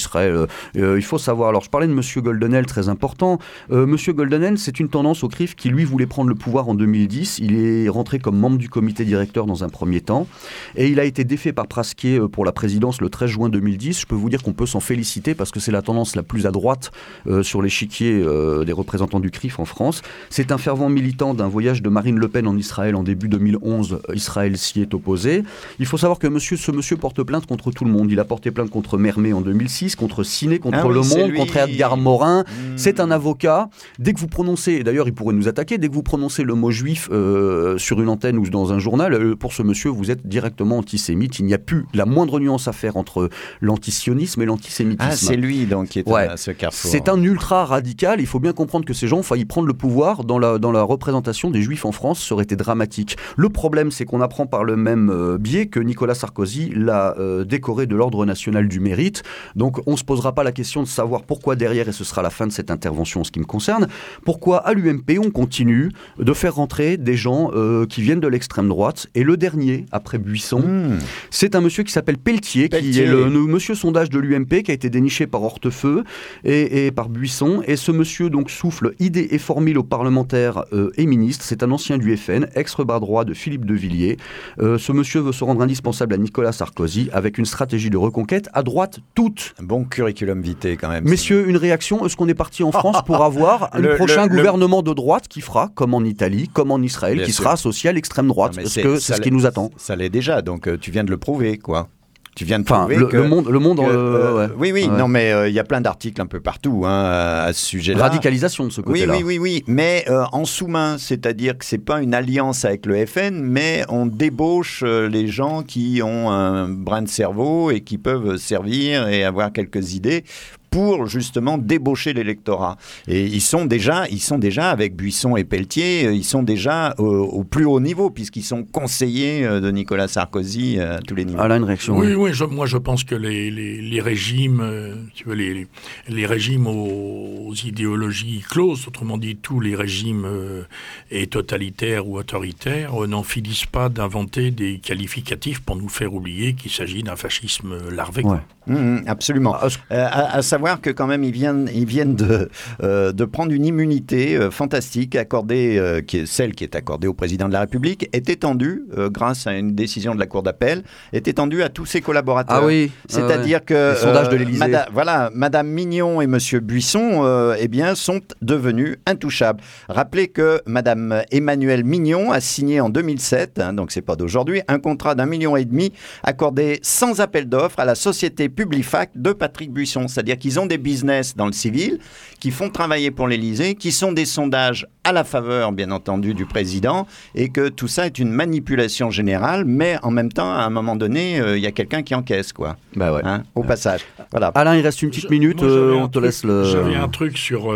il faut savoir, alors je parlais de monsieur Goldenel, très important. Monsieur Goldenel, c'est une tendance au CRIF qui, lui, voulait prendre le pouvoir en 2010. Il est rentré comme membre du comité directeur dans un premier temps, et il a été défait par Prasquier pour la présidence le 13 juin 2010. Je peux vous dire qu'on peut s'en féliciter, parce que c'est la tendance la plus à droite sur l'échiquier des représentants du CRIF en France. C'est un fervent militant d'un voyage de Marine Le Pen en Israël en début 2011. Israël s'y est opposé. Il faut savoir que ce monsieur porte plainte contre tout le monde. Il a porté plainte contre Mermet en 2006, contre Ciné, contre Le Monde, contre Edgar Morin. C'est un avocat. Dès que vous prononcez, et d'ailleurs il pourrait nous attaquer, dès que vous prononcez le mot juif sur une antenne ou dans un journal, pour ce monsieur, vous êtes directement antisémite. Il n'y a plus la moindre nuance à faire entre l'antisionisme et l'antisémitisme. Ah, c'est lui donc qui est à ce carrefour. C'est un ultra radical. Il faut bien comprendre que ces gens ont failli prendre le pouvoir dans la représentation des juifs en France. Ça aurait été dramatique. Le problème, c'est qu'on apprend par le même biais que Nicolas Sarkozy l'a décoré de l'Ordre national du mérite. Donc on ne se posera pas la question de savoir pourquoi derrière, et ce sera la fin de cette intervention en ce qui me concerne, pourquoi à l'UMP on continue de faire rentrer des gens qui viennent de l'extrême droite. Et le dernier, après Buisson, c'est un monsieur qui s'appelle Pelletier, qui est le monsieur sondage de l'UMP, qui a été déniché par Hortefeux et par Buisson. Et ce monsieur donc souffle idées et formules aux parlementaires et ministres. C'est un ancien du FN, ex-bras droit de Philippe de Villiers. Ce monsieur veut se rendre indispensable à Nicolas Sarkozy avec une stratégie de reconquête à droite toute. Un bon curriculum vitae quand même. Messieurs, une réaction. Est-ce qu'on est parti en France pour avoir un prochain gouvernement de droite qui fera, comme en Italie, comme en Israël, Bien qui sûr. sera associé à l'extrême droite? Est-ce que c'est ce qui nous attend? Ça l'est déjà, donc tu viens de le prouver, quoi. Tu viens de Enfin, prouver le monde. Oui, Ouais. non, mais il y a plein d'articles un peu partout à ce sujet-là. Radicalisation de ce côté-là. Oui, mais en sous-main, c'est-à-dire que c'est pas une alliance avec le FN, mais on débauche les gens qui ont un brin de cerveau et qui peuvent servir et avoir quelques idées pour justement débaucher l'électorat. Et ils sont déjà avec Buisson et Pelletier, ils sont déjà au plus haut niveau, puisqu'ils sont conseillers de Nicolas Sarkozy à tous les niveaux. Alain, une réaction? Oui, moi je pense que les régimes, les régimes aux idéologies closes, autrement dit tous les régimes totalitaires ou autoritaires, n'en finissent pas d'inventer des qualificatifs pour nous faire oublier qu'il s'agit d'un fascisme larvé. Ouais. Absolument. À savoir que quand même ils viennent de prendre une immunité fantastique accordée, celle qui est accordée au président de la République, est étendue grâce à une décision de la Cour d'appel, est étendue à tous ses collaborateurs. Ah oui. C'est-à-dire que les sondages de l'Élysée. Madame Mignon et Monsieur Buisson, sont devenus intouchables. Rappelez que Madame Emmanuelle Mignon a signé en 2007, donc c'est pas d'aujourd'hui, un contrat d'1,5 million accordé sans appel d'offres à la société Publifac de Patrick Buisson. C'est-à-dire qu'ils ont des business dans le civil, qui font travailler pour l'Élysée, qui sont des sondages à la faveur, bien entendu, du président, et que tout ça est une manipulation générale, mais en même temps, à un moment donné, il y a quelqu'un qui encaisse, quoi. Bah ouais. Au passage. Voilà. Alain, il reste une petite minute, on te laisse le... J'avais un truc sur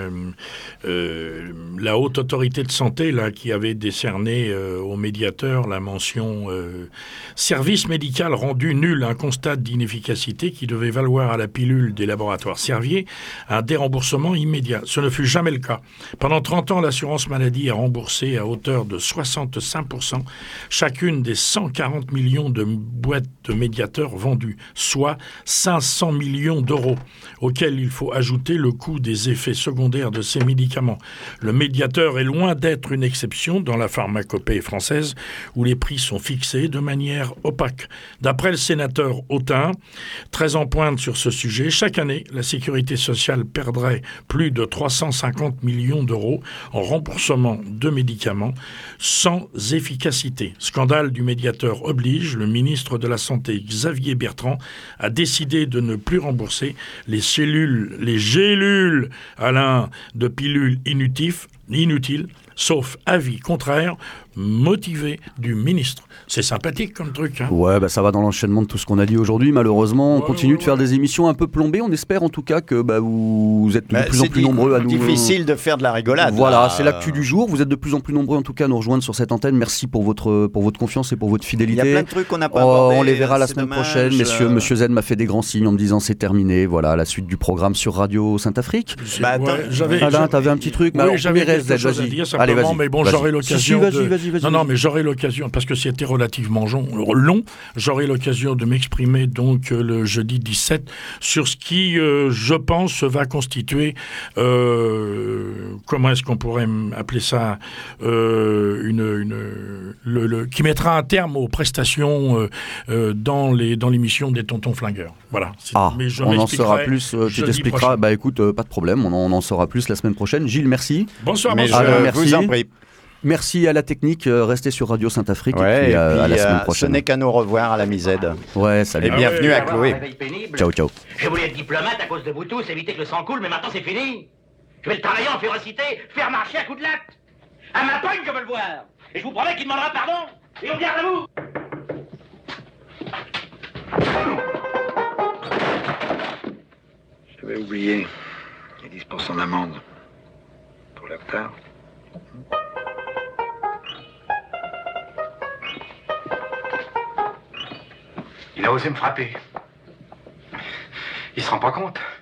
la haute autorité de santé là, qui avait décerné au médiateur la mention service médical rendu nul, un constat d'inefficacité qui devait valoir à la pilule des laboratoires Servier un déremboursement immédiat. Ce ne fut jamais le cas. Pendant 30 ans, l'assurance maladie a remboursé à hauteur de 65% chacune des 140 millions de boîtes de médiateurs vendues, soit 500 millions d'euros, auxquels il faut ajouter le coût des effets secondaires de ces médicaments. Le médiateur est loin d'être une exception dans la pharmacopée française où les prix sont fixés de manière opaque. D'après le sénateur Autain, très en pointe sur ce sujet, chaque année, la sécurité sociale perdrait plus de 350 millions d'euros en remboursement de médicaments sans efficacité. Scandale du médiateur oblige, le ministre de la Santé Xavier Bertrand a décidé de ne plus rembourser les gélules, Alain, de pilules inutiles, sauf avis contraire motivé du ministre. C'est sympathique comme truc. Hein. Ouais, bah ça va dans l'enchaînement de tout ce qu'on a dit aujourd'hui. Malheureusement, on continue de faire des émissions un peu plombées. On espère en tout cas que vous êtes de plus en plus nombreux à nous... C'est difficile de faire de la rigolade. Voilà, c'est l'actu du jour. Vous êtes de plus en plus nombreux en tout cas à nous rejoindre sur cette antenne. Merci pour votre confiance et pour votre fidélité. Il y a plein de trucs qu'on n'a pas abordés. On les verra la semaine prochaine. Monsieur Z m'a fait des grands signes en me disant c'est terminé. Voilà, la suite du programme sur Radio Saint-Afrique. Alain, t'avais un petit truc. Oui, j'avais quelque chose à dire simplement, mais bon, j'aurai l'occasion Non, mais j'aurai l'occasion, parce que c'était relativement long, j'aurai l'occasion de m'exprimer donc le jeudi 17 sur ce qui, je pense, va constituer, comment est-ce qu'on pourrait appeler ça, qui mettra un terme aux prestations dans l'émission des Tontons Flingueurs. Voilà. Mais on en saura plus, tu t'expliqueras. Bah écoute, pas de problème, on en saura plus la semaine prochaine. Gilles, merci. Bonsoir, merci. Vous en prie. Merci à la technique, restez sur Radio Saint-Afrique et puis à la semaine prochaine. Ce n'est qu'à nous revoir à la Misède. Ouais, salut. Et bienvenue à Chloé. Ciao, ciao. Je voulais être diplomate à cause de vous tous, éviter que le sang coule, mais maintenant c'est fini. Je vais le travailler en férocité, faire marcher à coups de latte. À ma pogne, je veux le voir. Et je vous promets qu'il demandera pardon. Et on garde à vous. J'avais oublié. Il y a 10% d'amende pour la retard. Il a osé me frapper. Il se rend pas compte.